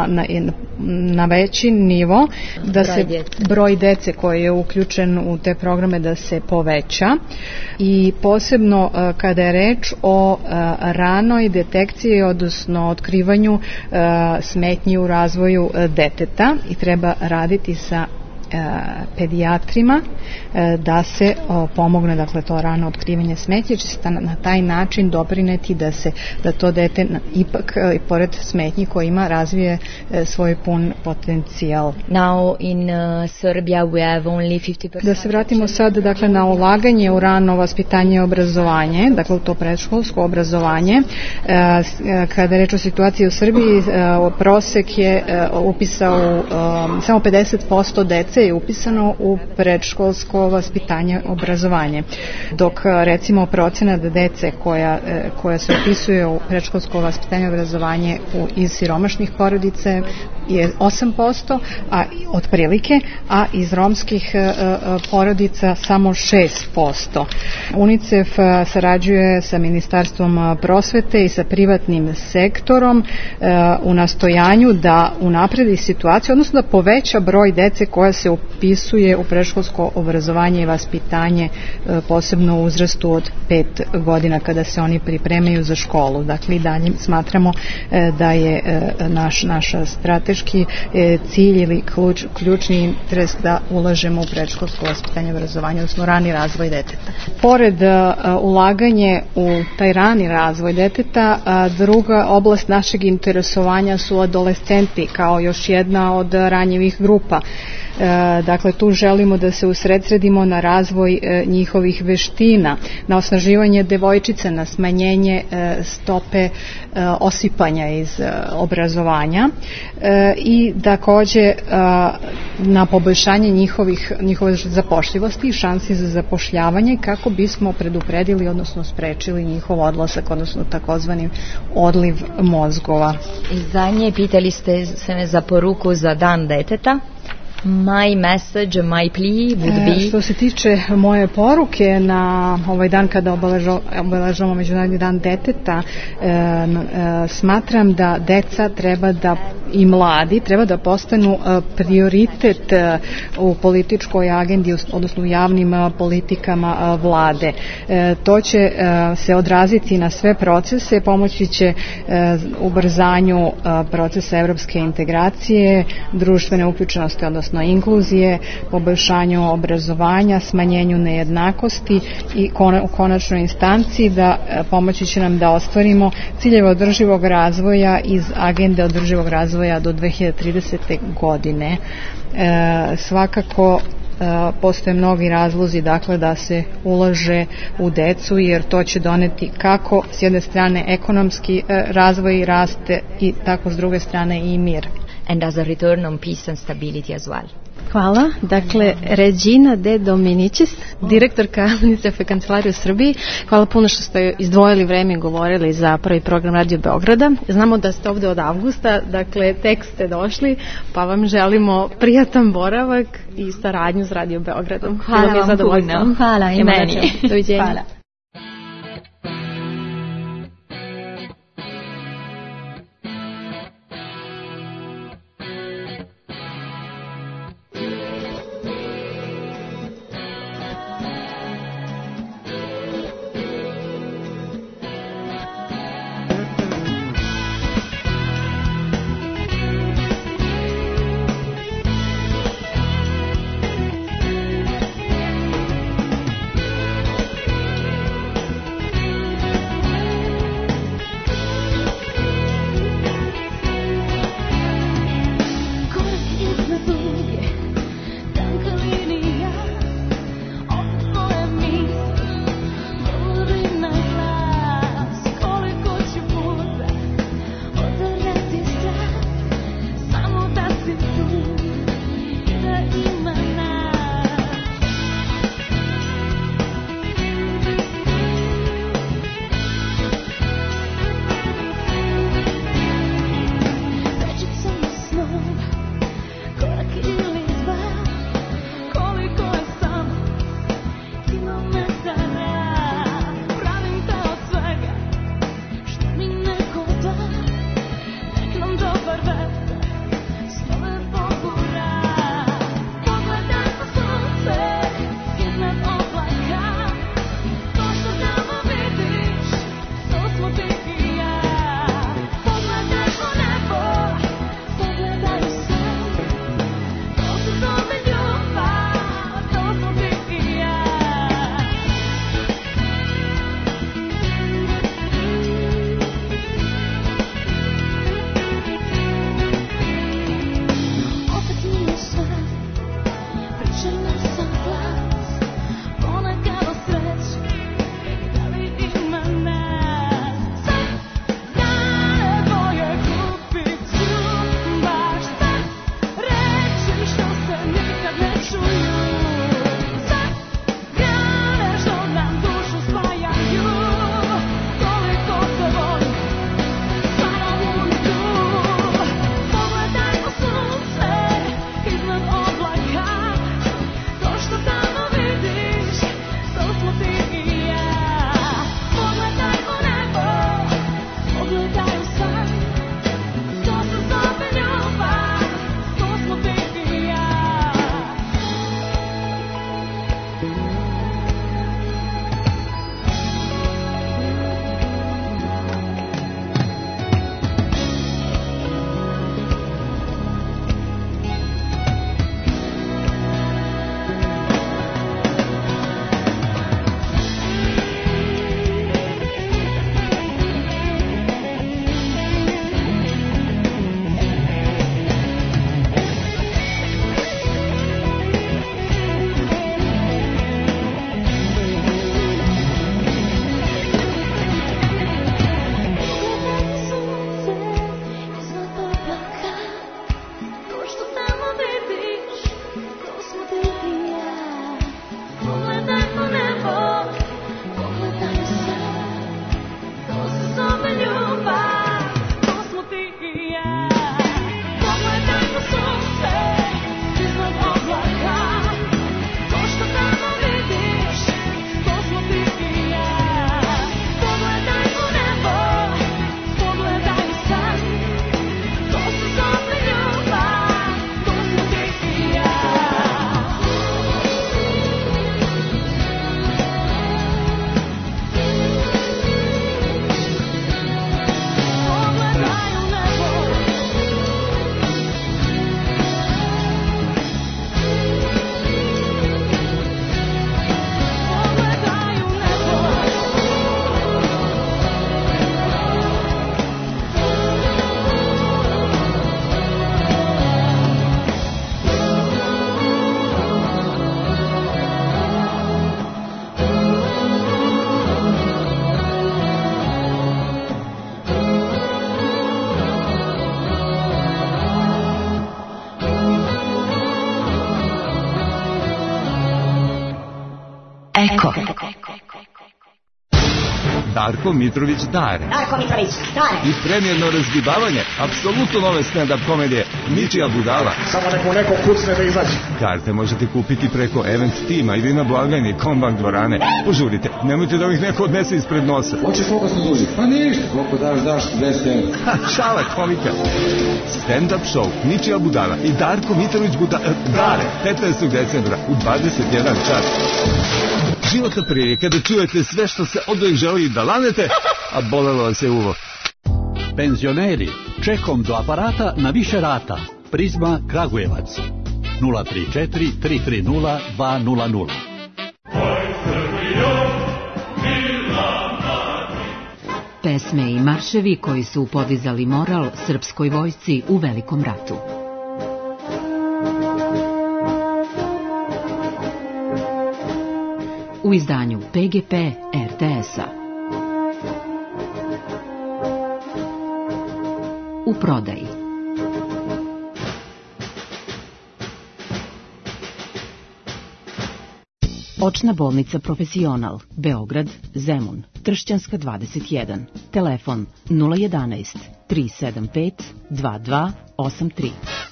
na veći nivo, da se broj dece koji je uključen u te programe da se poveća, i posebno kada je reč o ranoj detekciji, odnosno otkrivanju smetnji u razvoju deteta, i treba raditi sa pedijatrima da se pomogne, dakle, to rano otkrivanje smetnje, će se na taj način doprineti da to dete ipak i pored smetnji koje ima razvije svoj pun potencijal. Now in Serbia we have only 50%. Da se vratimo sad, dakle, na ulaganje u rano vaspitanje i obrazovanje, dakle u to predškolsko obrazovanje. Kada je reč o situaciji u Srbiji, prosek je upisao samo 50% dece je upisano u predškolsko vaspitanje i obrazovanje, dok recimo procenat dece koja se upisuje u predškolsko vaspitanje i obrazovanje iz siromašnih porodice je 8%, otprilike, a iz romskih porodica samo 6%. UNICEF sarađuje sa Ministarstvom prosvete i sa privatnim sektorom u nastojanju da unapredi situaciju, odnosno da poveća broj dece koja se upisuje u predškolsko obrazovanje i vaspitanje, posebno u uzrastu od 5 godina kada se oni pripremaju za školu. Dakle, i dalje smatramo da je naša strateški cilj ili ključni interes da ulažemo u predškolsko vaspitanje i obrazovanje, odnosno rani razvoj deteta. Pored ulaganje u taj rani razvoj deteta, druga oblast našeg interesovanja su adolescenti kao još jedna od ranjivih grupa. Dakle, tu želimo da se usredsredimo na razvoj njihovih veština, na osnaživanje devojčica, na smanjenje stope osipanja iz obrazovanja i takođe na poboljšanje njihove zapošljivosti i šansi za zapošljavanje kako bismo predupredili, odnosno sprečili njihov odlazak, odnosno takozvani odliv mozgova. I zadnje, pitali ste se me za poruku za dan deteta. My message, my plea would be... Što se tiče moje poruke na ovaj dan kada obeležavamo Međunarodni dan deteta, smatram da deca i mladi treba da postanu prioritet u političkoj agendi, odnosno u javnim politikama vlade. To će se odraziti na sve procese, pomoći će ubrzanju procesa evropske integracije, društvene uključenosti, odnosno inkluzije, poboljšanju obrazovanja, smanjenju nejednakosti i u konačnoj instanci da pomoći će nam da ostvarimo ciljeve održivog razvoja iz agende održivog razvoja do 2030. godine. Svakako postoje mnogi razlozi, dakle, da se ulaže u decu, jer to će doneti kako s jedne strane ekonomski razvoj i raste i tako s druge strane i mir. And as a return on peace and stability as well. Hvala. Dakle, Regina De Dominicis, direktorka UNICEF kancelarije u Srbiji. Hvala puno što ste izdvojili vreme i govorili za prvi program Radio Beograda. Znamo da ste ovde od avgusta, dakle, tek ste došli, pa vam želimo prijatan boravak i saradnju s Radio Beogradom. Hvala vam puno. Hvala i meni. Doviđenja. Hvala. Eko. Darko Mitrović Dare. Darko Mitrović Dare. I premijerno razgibavanje apsolutno nove stand-up komedije Mičija budala. Samo neko kucne da izađe. Karte možete kupiti preko Event Tima ili na blagajni Kombank dvorane. Požurite, nemojte da ih neko odnese ispred nosa. Hoćeš koliko smo duži? Pa ništa, koliko daš 200 evra. Šala komika. Stand-up show Mičija budala i Darko Mitrović Dare 15. decembra u 21 čas. Životna prilika da čujete sve što se odvijek želi da lanete, a bolelo vas je uvo. Penzioneri, čekom do aparata na više rata. Prizma Kragujevac 034 330 200. Pesme i marševi koji su podizali moral srpskoj vojsci u Velikom ratu. U izdanju PGP RTS-a. U prodaji. Očna bolnica Profesional, Beograd, Zemun, Tršćanska 21, telefon 011 375 2283.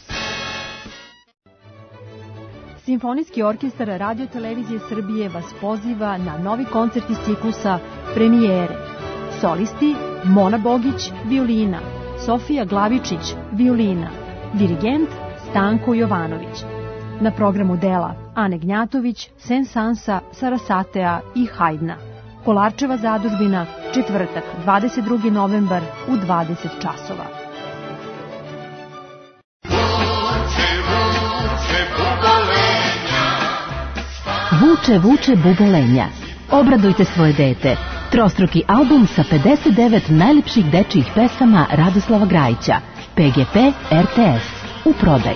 Simfonijski orkestar Radio Televizije Srbije vas poziva na novi koncert iz ciklusa Premijere. Solisti Mona Bogić, violina, Sofija Glavičić, violina, dirigent Stanko Jovanović. Na programu dela Ane Gnjatović, Sensansa, Sarasatea i Hajdna. Kolarčeva zadužbina, četvrtak, 22. novembar u 20 časova. Vuče, vuče bubolenja. Obradujte svoje dete. Trostruki album sa 59 najlepših dečijih pesama Radoslava Grajića. PGP RTS. U prodaju.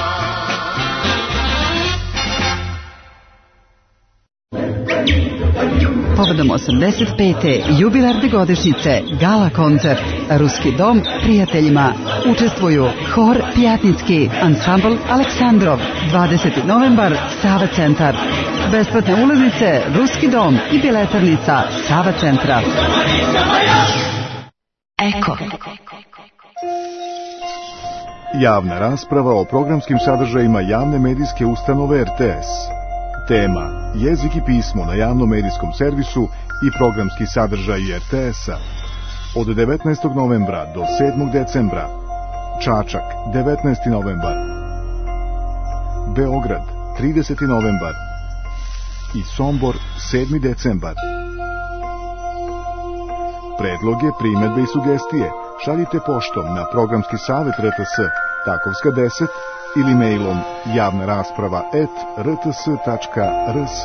Povodom 85. jubilarne godišnjice Gala koncert Ruski dom prijateljima učestvuju Hor Pjatnicki, ansambl Aleksandrov, 20. novembar, Sava centar. Besplatne ulaznice Ruski dom i biletarnica Sava centra. Eko. Javna rasprava o programskim sadržajima javne medijske ustanove RTS. Tema: jezik i pismo na javnom medijskom servisu i programski sadržaj RTS-a. Od 19. novembra do 7. decembra. Čačak, 19. novembar. Beograd, 30. novembar. I Sombor, 7. decembar. Predloge, primedbe i sugestije šaljite poštom na programski savet RTS, Takovska 10, ili mailom javnarasprava@rts.rs.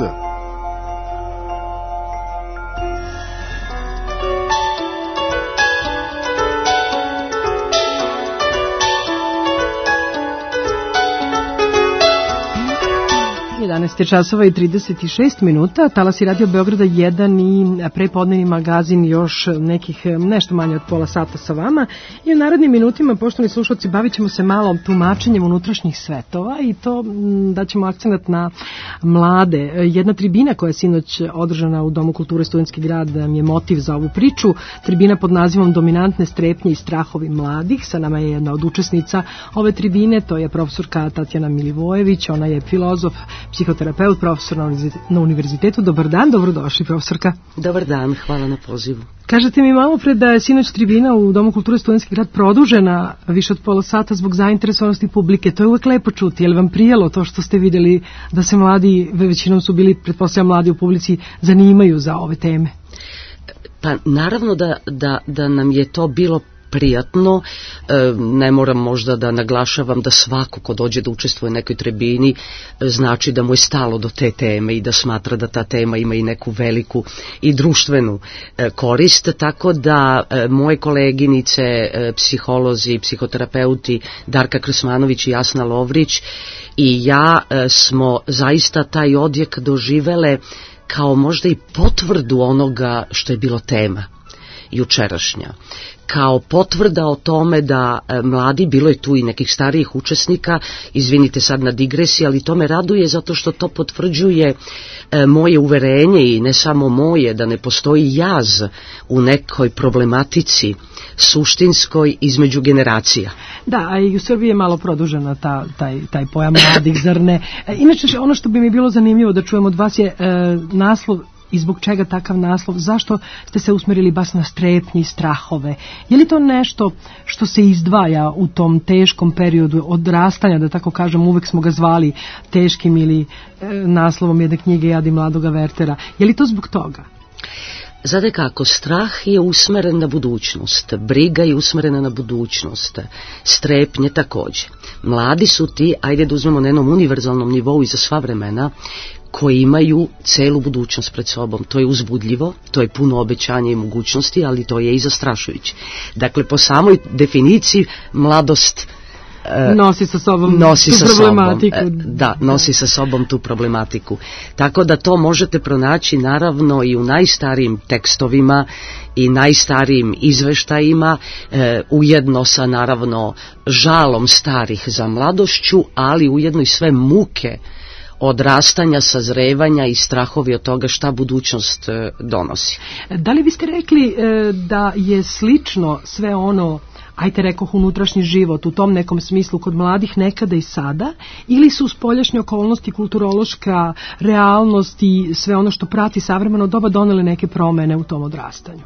časova i 36 minuta, Talasi Radio Beograda 1 i prepodnevni magazin još nekih nešto manje od pola sata sa vama. I u narednim minutima, poštovani slušalci, bavit ćemo se malo tumačenjem unutrašnjih svetova i to da ćemo akcenat na mlade. Jedna tribina koja je sinoć održana u Domu kulture Studentski grad je motiv za ovu priču. Tribina pod nazivom Dominantne strepnje i strahovi mladih. Sa nama je jedna od učesnica ove tribine, to je profesorka Tatjana Milivojević, ona je filozof, psihoterapeut, profesor na univerzitetu. Dobar dan, dobrodošli profesorka. Dobar dan, hvala na pozivu. Kažete mi malo pre da je sinoć tribina u Domu kulture Studentski grad produžena više od pola sata zbog zainteresovanosti publike. To je uvek lepo čuti. Je li vam prijelo to što ste vidjeli da se mladi, većinom su bili, pretpostavljam, mladi u publici, zanimaju za ove teme? Pa naravno da nam je to bilo prijatno. Ne moram možda da naglašavam da svako ko dođe da učestvuje u nekoj tribini znači da mu je stalo do te teme i da smatra da ta tema ima i neku veliku i društvenu korist, tako da moje koleginice, psiholozi, psihoterapeuti Darka Krsmanović i Jasna Lovrić i ja smo zaista taj odjek doživele kao možda i potvrdu onoga što je bilo tema. jučerašnja. Kao potvrda o tome da mladi, bilo je tu i nekih starijih učesnika, izvinite sad na digresiji, ali to me raduje zato što to potvrđuje moje uverenje i ne samo moje, da ne postoji jaz u nekoj problematici suštinskoj između generacija. Da, a i u Srbiji je malo produžena taj pojam mladih, zar ne? Inače, ono što bi mi bilo zanimljivo da čujem od vas je naslov. I zbog čega takav naslov? Zašto ste se usmerili baš na strepnje i strahove? Je li to nešto što se izdvaja u tom teškom periodu odrastanja, da tako kažem, uvek smo ga zvali teškim ili naslovom jedne knjige Jadi mladoga Wertera. Je li to zbog toga? Znate kako, strah je usmeren na budućnost, briga je usmerena na budućnost, strepnje također. Mladi su ti, ajde da uzmemo na jednom univerzalnom nivou i za sva vremena, koji imaju celu budućnost pred sobom. To je uzbudljivo, to je puno obećanja i mogućnosti, ali to je i zastrašujuće. Dakle, po samoj definiciji mladost nosi sa sobom problematiku. Nosi sa sobom tu problematiku. Tako da to možete pronaći naravno i u najstarijim tekstovima i najstarijim izveštajima, ujedno sa naravno žalom starih za mladošću, ali ujedno i sve muke odrastanja, sazrevanja i strahovi od toga šta budućnost donosi. Da li biste rekli da je slično sve ono, ajte rekoh, unutrašnji život u tom nekom smislu kod mladih nekada i sada, ili su spoljašnje okolnosti, kulturološka realnost i sve ono što prati savremeno doba donele neke promene u tom odrastanju?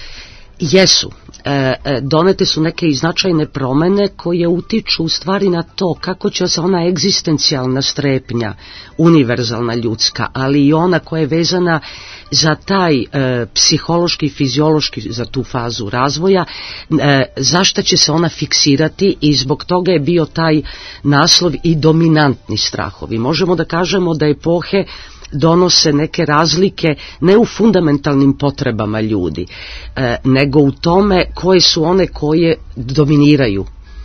Jesu. Donete su neke i značajne promene koje utiču u stvari na to kako će se ona egzistencijalna strepnja, univerzalna ljudska, ali i ona koja je vezana za taj psihološki, fiziološki, za tu fazu razvoja, zašto će se ona fiksirati, i zbog toga je bio taj naslov i dominantni strahovi. Možemo da kažemo da epohe donose neke razlike ne u fundamentalnim potrebama ljudi, nego u tome koje su one koje dominiraju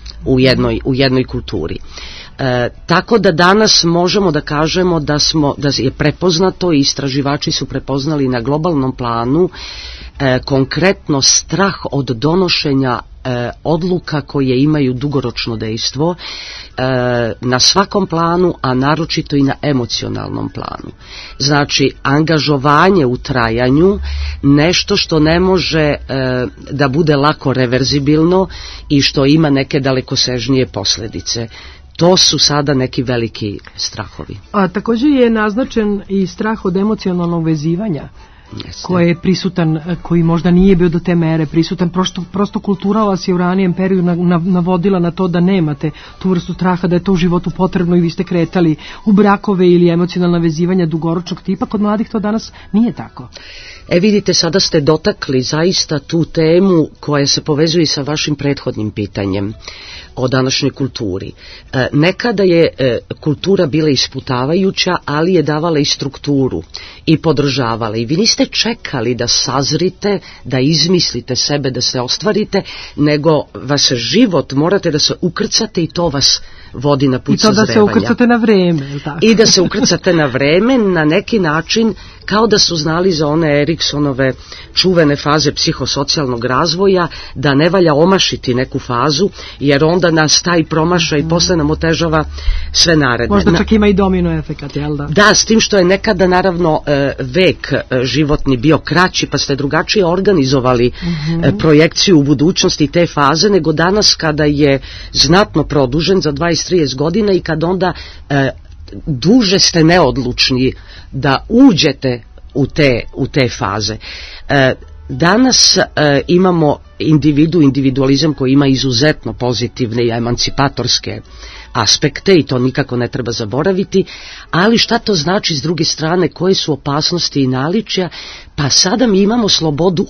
u jednoj kulturi. Tako da danas možemo da kažemo da je prepoznato i istraživači su prepoznali na globalnom planu konkretno strah od donošenja odluka koje imaju dugoročno dejstvo na svakom planu, a naročito i na emocionalnom planu. Znači, angažovanje u trajanju, nešto što ne može da bude lako reverzibilno i što ima neke dalekosežnije posljedice. To su sada neki veliki strahovi. A također je naznačen i strah od emocionalnog vezivanja. Koji je prisutan, koji možda nije bio do te mere prisutan, prosto kultura vas je u ranijem periodu navodila na to da nemate tu vrstu straha, da je to u životu potrebno i vi ste kretali u brakove ili emocionalna vezivanja dugoročnog tipa. Kod mladih to danas nije tako. Vidite, sada ste dotakli zaista tu temu koja se povezuje sa vašim prethodnim pitanjem o današnjoj kulturi. Nekada je kultura bila isputavajuća, ali je davala i strukturu i podržavala. I vi niste čekali da sazrite, da izmislite sebe, da se ostvarite, nego vas život, morate da se ukrcate i to vas vodi na put sazrevanja. I to da se ukrcate na vreme. Tako? I da se ukrcate na vreme, na neki način, kao da su znali za one Eriksonove čuvene faze psihosocijalnog razvoja, da ne valja omašiti neku fazu, jer onda nas taj promaša i posle nam otežava sve naredne. Možda čak ima i domino efekat, jel da? Da, s tim što je nekada naravno vek životni bio kraći, pa ste drugačije organizovali projekciju u budućnosti te faze, nego danas kada je znatno produžen za 20-30 godina i kad onda duže ste neodlučni da uđete u te faze. Danas imamo individualizam koji ima izuzetno pozitivne i emancipatorske aspekte i to nikako ne treba zaboraviti, ali šta to znači s druge strane, koje su opasnosti i naličja? Pa sada mi imamo slobodu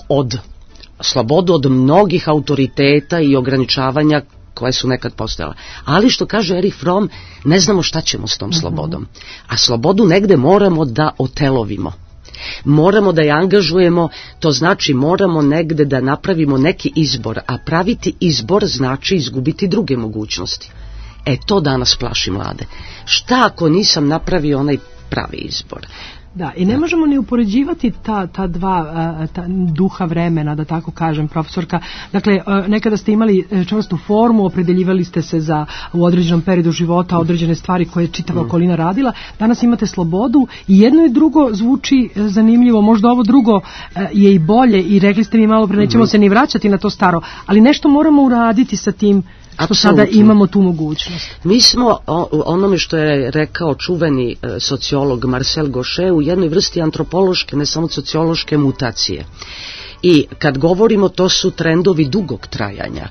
od mnogih autoriteta i ograničavanja koje su nekad postojala. Ali što kaže Erich Fromm, ne znamo šta ćemo s tom slobodom. A slobodu negde moramo da otelovimo. Moramo da je angažujemo, to znači moramo negde da napravimo neki izbor, a praviti izbor znači izgubiti druge mogućnosti. To danas plaši mlade. Šta ako nisam napravio onaj pravi izbor? Da, i ne možemo ni upoređivati ta dva duha vremena, da tako kažem, profesorka. Dakle, nekada ste imali čvrstu formu, opredeljivali ste se za u određenom periodu života određene stvari koje je čitava okolina radila. Danas imate slobodu i jedno i drugo zvuči zanimljivo. Možda ovo drugo je i bolje i rekli ste mi malo pre, nećemo se ni vraćati na to staro, ali nešto moramo uraditi sa tim što sada imamo tu mogućnost. Mi smo onome što je rekao čuveni sociolog Marcel Gauchet u jednoj vrsti antropološke, ne samo sociološke mutacije. I kad govorimo, to su trendovi dugog trajanja.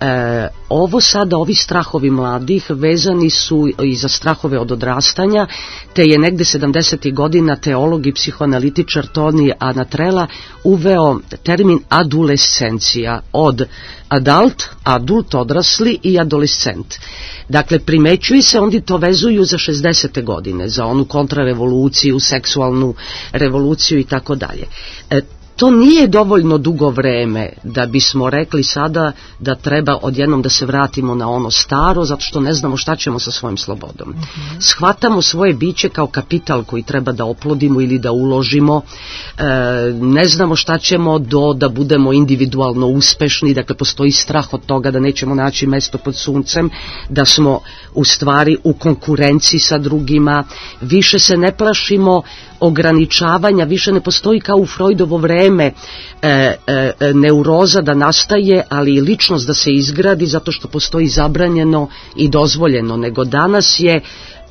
Ovo sada, ovi strahovi mladih vezani su i za strahove od odrastanja, te je negde 70. godina teolog i psihoanalitičar Toni Anatrella uveo termin adolescencija od adult odrasli i adolescent. Dakle, primećuje se, oni to vezuju za 60. godine, za onu kontrarevoluciju, seksualnu revoluciju i tako dalje. To nije dovoljno dugo vreme da bismo rekli sada da treba odjednom da se vratimo na ono staro, zato što ne znamo šta ćemo sa svojim slobodom. Shvatamo svoje biće kao kapital koji treba da oplodimo ili da uložimo, ne znamo šta ćemo da budemo individualno uspešni, dakle postoji strah od toga da nećemo naći mesto pod suncem, da smo u stvari u konkurenciji sa drugima, više se ne plašimo ograničavanja, više ne postoji kao u Freudovo vreme neuroza da nastaje, ali i ličnost da se izgradi zato što postoji zabranjeno i dozvoljeno, nego danas je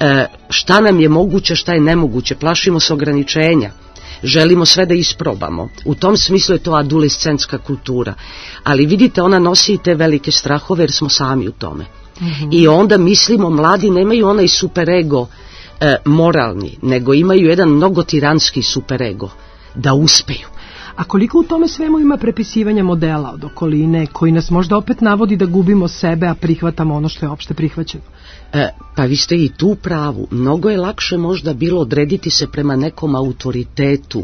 šta nam je moguće, šta je nemoguće, plašimo se ograničenja, želimo sve da isprobamo. U tom smislu je to adolescentska kultura, ali vidite, ona nosi i te velike strahove jer smo sami u tome. I onda mislimo, mladi nemaju onaj superego moralni, nego imaju jedan mnogo tiranski superego, da uspeju. A koliko u tome svemu ima prepisivanja modela od okoline, koji nas možda opet navodi da gubimo sebe, a prihvatamo ono što je opšte prihvaćeno? Pa vi ste i tu pravu. Mnogo je lakše možda bilo odrediti se prema nekom autoritetu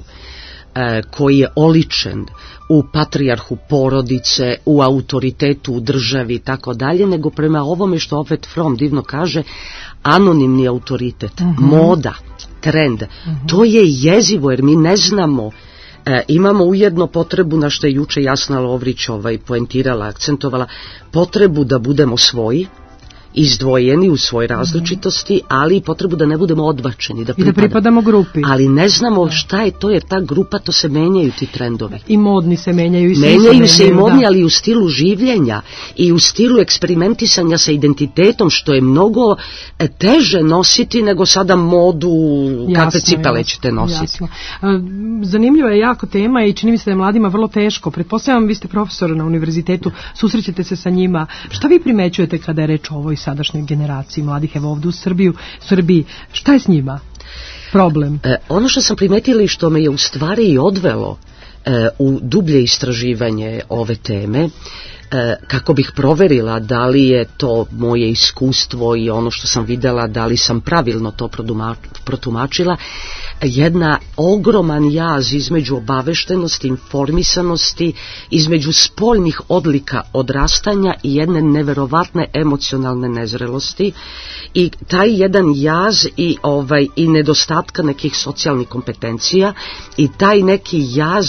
koji je oličen u patrijarhu porodice, u autoritetu u državi i tako dalje, nego prema ovome što opet Fromm divno kaže, anonimni autoritet, moda, trend. To je jezivo jer mi ne znamo. Imamo ujedno potrebu, na što je juče Jasna Lovrić poentirala, akcentovala, potrebu da budemo svoji, izdvojeni u svoj različitosti, ali i potrebu da ne budemo odbačeni, da pripadamo grupi. Ali ne znamo šta je to, jer ta grupa, to se menjaju ti trendovi. I modni se menjaju. Menjaju se i modni, ali i u stilu življenja i u stilu eksperimentisanja sa identitetom, što je mnogo teže nositi nego sada modu kakve cipele ćete nositi. Jasno. Zanimljiva je jako tema i čini mi se da je mladima vrlo teško. Pretpostavljam, vi ste profesor na univerzitetu, susrećete se sa njima. Šta vi primećujete kada je reč o ovoj sadašnjoj generaciji mladih, evo ovdje u Srbiji, šta je s njima problem? Ono što sam primetila i što me je u stvari i odvelo u dublje istraživanje ove teme, kako bih proverila da li je to moje iskustvo i ono što sam videla, da li sam pravilno to protumačila, jedna ogroman jaz između obaveštenosti, informisanosti, između spoljnih odlika odrastanja i jedne neverovatne emocionalne nezrelosti, i taj jedan jaz i nedostatka nekih socijalnih kompetencija, i taj neki jaz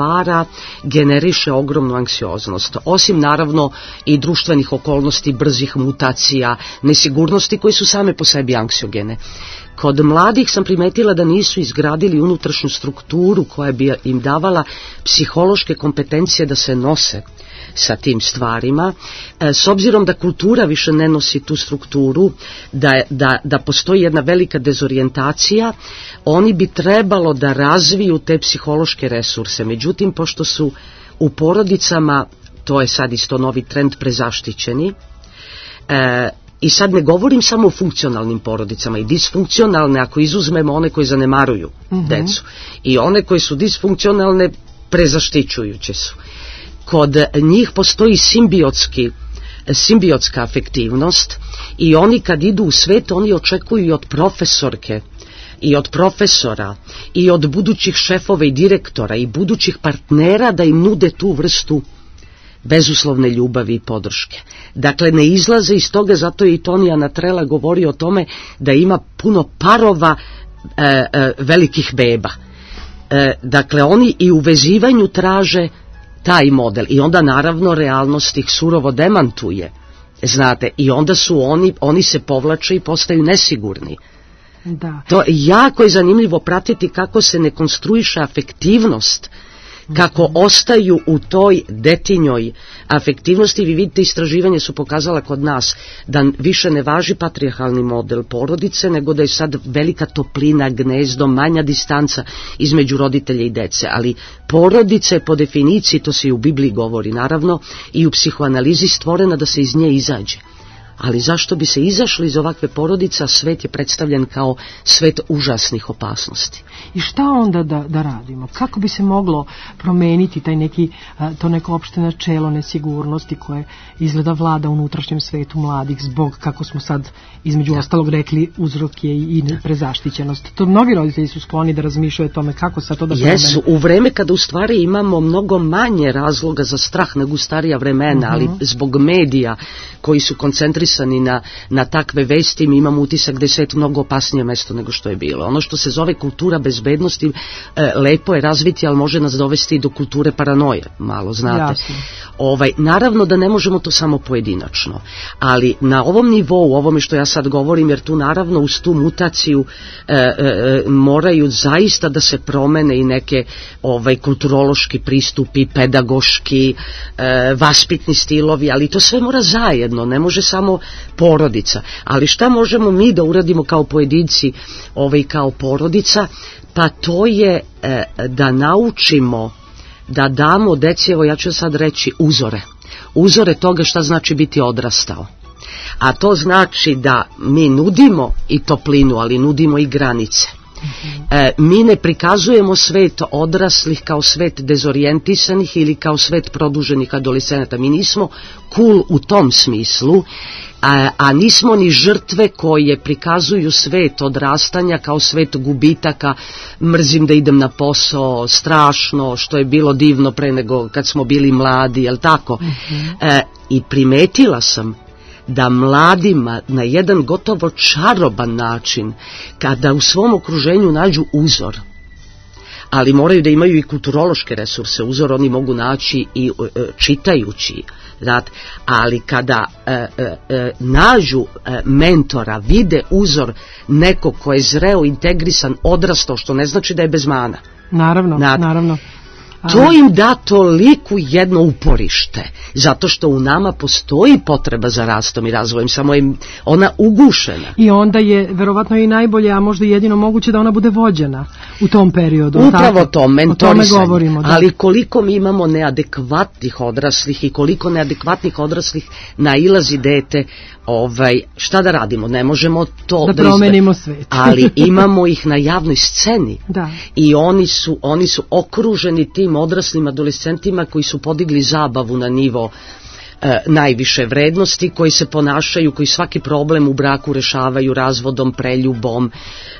generiše ogromnu anksioznost, osim naravno i društvenih okolnosti, brzih mutacija, nesigurnosti koje su same po sebi anksiogene. Kod mladih sam primetila da nisu izgradili unutrašnju strukturu koja bi im davala psihološke kompetencije da se nose sa tim stvarima. S obzirom da kultura više ne nosi tu strukturu, da postoji jedna velika dezorijentacija, oni bi trebalo da razviju te psihološke resurse. Međutim, pošto su u porodicama, to je sad isto novi trend, prezaštićeni, i sad ne govorim samo o funkcionalnim porodicama, i disfunkcionalne, ako izuzmemo one koje zanemaruju decu, i one koje su disfunkcionalne, prezaštićujuće su. Kod njih postoji simbiotska afektivnost, i oni kad idu u svet, oni očekuju i od profesorke i od profesora i od budućih šefova i direktora i budućih partnera da im nude tu vrstu bezuslovne ljubavi i podrške. Dakle, ne izlaze iz toga, zato je i Toni Anatrella govorio o tome da ima puno parova velikih beba. Dakle, oni i u vezivanju traže taj model i onda naravno realnost ih surovo demantuje, znate, i onda su oni se povlače i postaju nesigurni. Da. To jako je zanimljivo pratiti kako se ne konstruiše afektivnost, kako ostaju u toj detinjoj afektivnosti. Vi vidite, istraživanje su pokazala kod nas da više ne važi patrijarhalni model porodice, nego da je sad velika toplina, gnezdo, manja distanca između roditelja i dece, ali porodica je po definiciji, to se i u Bibliji govori naravno, i u psihoanalizi stvorena da se iz nje izađe. Ali zašto bi se izašli iz ovakve porodice, a svet je predstavljen kao svet užasnih opasnosti. I šta onda da radimo? Kako bi se moglo promeniti to neko opšte načelo nesigurnosti koje izgleda vlada u unutrašnjem svetu mladih zbog, kako smo sad između ostalog rekli, uzrok je i prezaštićenost. To mnogi roditelji su skloni da razmišljaju o tome kako sad to da promene. Jesu, u vreme kada u stvari imamo mnogo manje razloga za strah nego u starija vremena, ali zbog medija koji su koncentrisani na takve vesti, mi imamo utisak da je svet mnogo opasnije mesto nego što je bilo. Ono što se zove kultura bezbednosti lepo je razviti, ali može nas dovesti i do kulture paranoje, malo znate. Naravno da ne možemo to samo pojedinačno, ali na ovom nivou, ovome što ja sad govorim, jer tu naravno uz tu mutaciju moraju zaista da se promene i neke kulturološki pristupi, pedagoški, vaspitni stilovi, ali to sve mora zajedno, ne može samo porodica. Ali šta možemo mi da uradimo kao pojedinci, kao porodica? Pa to je da naučimo da damo deci, evo ja ću sad reći, uzore toga šta znači biti odrastao. A to znači da mi nudimo i toplinu, ali nudimo i granice. Mi ne prikazujemo svet odraslih kao svet dezorijentisanih ili kao svet produženih adolescenata. Mi nismo cool u tom smislu, a nismo ni žrtve koje prikazuju svet odrastanja kao svet gubitaka, mrzim da idem na posao, strašno, što je bilo divno pre nego kad smo bili mladi, jel tako? I primetila sam da mladima na jedan gotovo čaroban način, kada u svom okruženju nađu uzor, ali moraju da imaju i kulturološke resurse, uzor oni mogu naći i čitajući, ali kada nađu mentora, vide uzor nekog ko je zreo, integrisan, odrastao, što ne znači da je bez mana. Naravno. To im da toliko jedno uporište, zato što u nama postoji potreba za rastom i razvojem, samo je ona ugušena. I onda je verovatno i najbolje, a možda jedino moguće da ona bude vođena u tom periodu. Upravo to, mentorisanje. Govorimo, ali koliko mi imamo neadekvatnih odraslih i koliko neadekvatnih odraslih nailazi dete, šta da radimo, ne možemo to da promenimo svet. Ali imamo ih na javnoj sceni. I oni su okruženi tim odraslim adolescentima koji su podigli zabavu na nivo najviše vrednosti, koji se ponašaju, koji svaki problem u braku rešavaju razvodom, preljubom,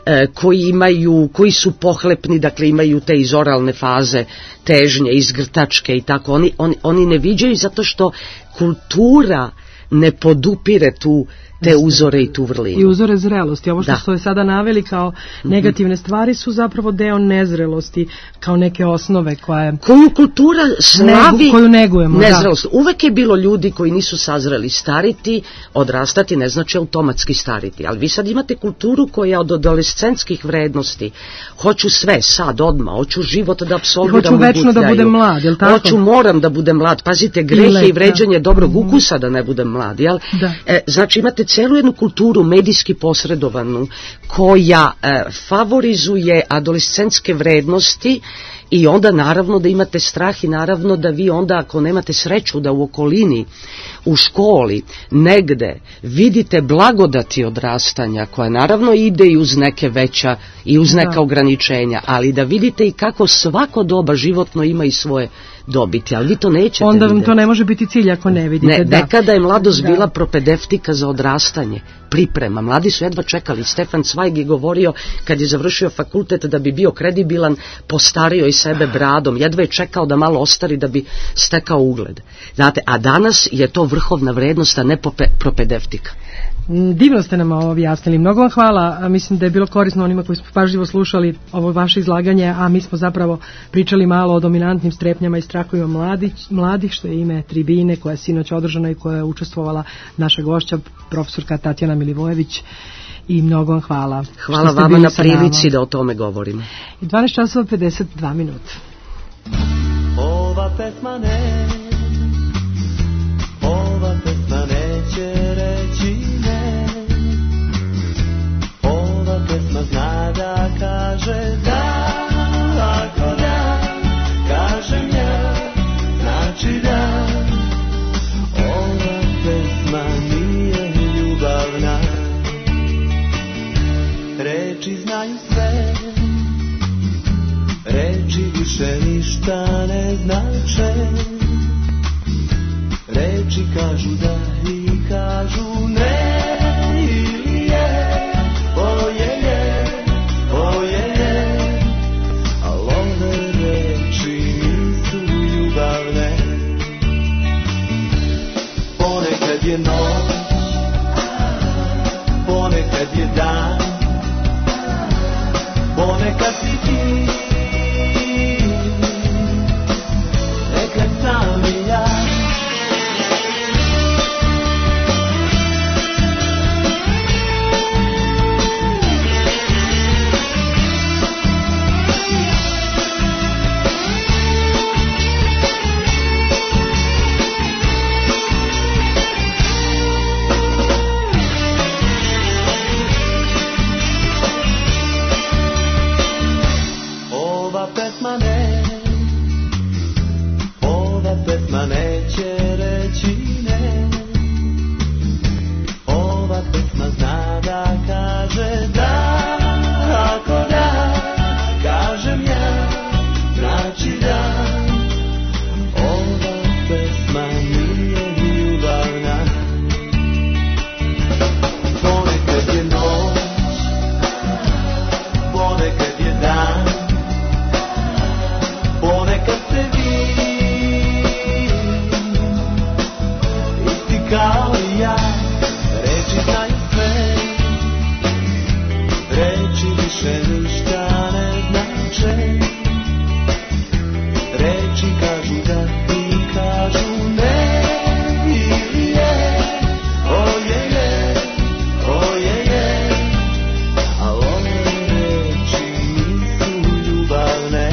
koji su pohlepni, dakle imaju te izoralne faze težnje, izgrtačke i tako. Oni ne viđaju zato što kultura ne podupire te uzore i tu vrlinu. I uzore zrelosti. Ovo što ste sada naveli kao negativne stvari su zapravo deo nezrelosti, kao neke osnove koju kultura slavi, koju negujemo. Nezrelost. Uvek je bilo ljudi koji nisu sazreli. Stariti, odrastati ne znači automatski stariti, ali vi sad imate kulturu koja od adolescentskih vrednosti hoću sve, sad, odmah, hoću život da apsolviram, hoću večno da budem mlad, jel tako? Hoću, moram da budem mlad. Pazite, grehe i vređanje dobrog ukusa da ne budem mlad, jel? Znači imate celu jednu kulturu medijski posredovanu koja favorizuje adolescentske vrednosti i onda naravno da imate strah i naravno da vi onda ako nemate sreću da u okolini, u školi, negde vidite blagodati odrastanja koja naravno ide i uz neke veća i uz neka ograničenja, ali da vidite i kako svako doba životno ima i svoje dobiti, ali vi to nećete onda vam to ne može biti cilj ako ne vidite. Nekada je mladost bila propedevtika za odrastanje, priprema. Mladi su jedva čekali. Stefan Zweig je govorio kad je završio fakultet da bi bio kredibilan, postario i sebe bradom. Jedva je čekao da malo ostari da bi stekao ugled. Znate, a danas je to vrhovna vrednost, a ne propedevtika. Divno ste nam ovo objasnili. Mnogo vam hvala. Mislim da je bilo korisno onima koji smo pažljivo slušali ovo vaše izlaganje, a mi smo zapravo pričali malo o dominantnim strepnjama i strahovima mladih, što je ime tribine koja je sinoć održana i koja je učestvovala naša gošća, profesorka Tatjana Milivojević. I mnogo vam hvala. Hvala vama na prilici da o tome govorimo. 12 časova 52 minuta. Ova pesma neće reći ne. Ova pesma zna da kaže da. Ako da, kažem ja, znači da. Ova pesma nije ljubavna. Reči znaju sve, reči više ništa ne znače. Reči kažu da i kažu ne, ili je, oje, al ove reči nisu ljubavne. Ponekad je noć, ponekad je dan, ponekad si ti, nekad sam i ja. Pesma neće reći ne. Ova pesma zna da kaže da. Ako da, kažem ja, znači da. Ova pesma nije ljubavna. Ponekad je noć, ponekad je dan, ponekad se vidi kao i ja. Reči znaju sve, reči više ništa ne znače. Reči kažu da i kažu ne, ili je, oje, al ove reči nisu ljubavne.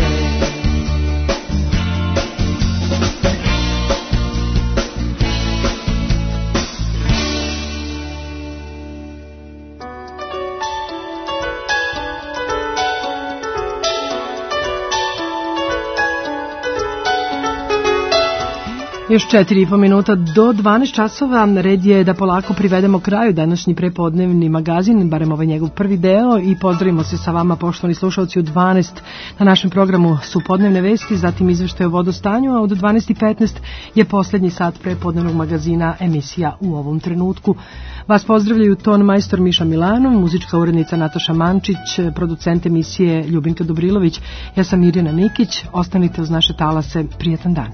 Još 4,5 minuta do 12 časova. Red je da polako privedemo kraju današnji prepodnevni magazin, barem ovaj njegov prvi deo, i pozdravimo se sa vama, poštovani slušalci. U 12 na našem programu su podnevne vesti, zatim izveštaj o vodostanju, a od 12:15 je posljednji sat prepodnevnog magazina, emisija U ovom trenutku. Vas pozdravljaju ton majstor Miša Milanov, muzička urednica Nataša Mančić, producent emisije Ljubinka Dobrilović. Ja sam Irina Nikić. Ostanite uz naše talase. Prijetan dan.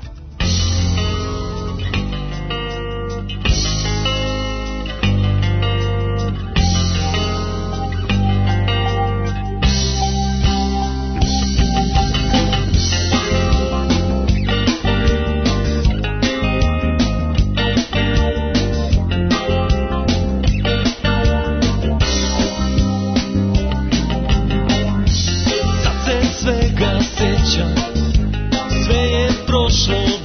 Sve je prošlo.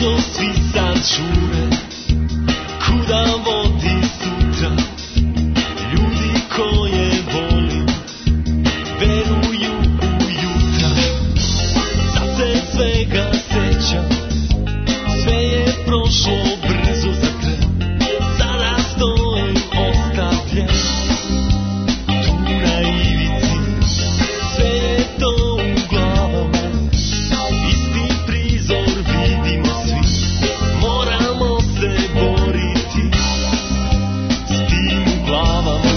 Zašto svi sad žure, kuda vodi sutra? Ljudi koje volim veruju u jutra. Sad se svega sećam, sve je prošlo brzo za tren. Sada stojim ostavljen tu na ivici. Sve je to u glavama, isti prizor vidimo svi. Moramo se boriti s tim u glavama.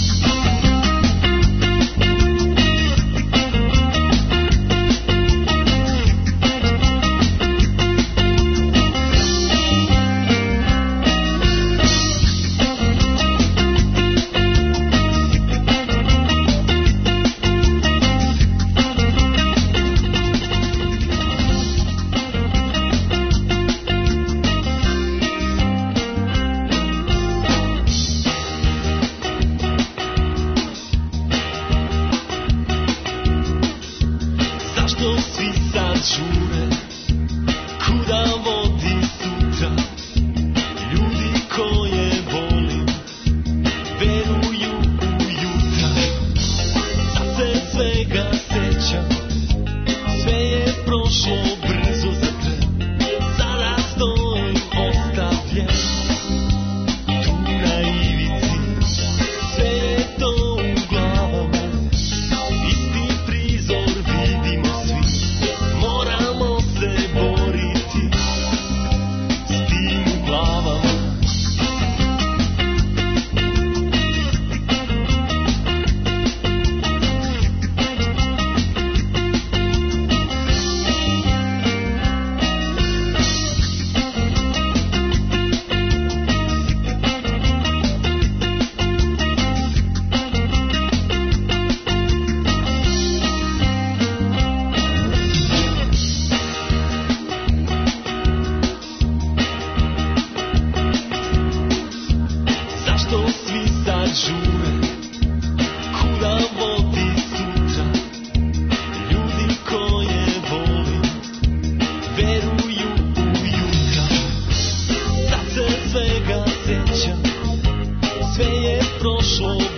Zašto svi sad žure, kuda vodi sutra? Ljudi koje volim veruju u jutra. Sad se svega sećam, sve je prošlo brzo za tren. Sada stojim ostavljen tu na ivici. Sve je to u glavama, isti prizor vidimo svi. Moramo se boriti s tim u glavama. Zašto svi sad žure, kuda vodi sutra? Ljudi koje volim veruju u jutra. Sad se svega sećam, sve je prošlo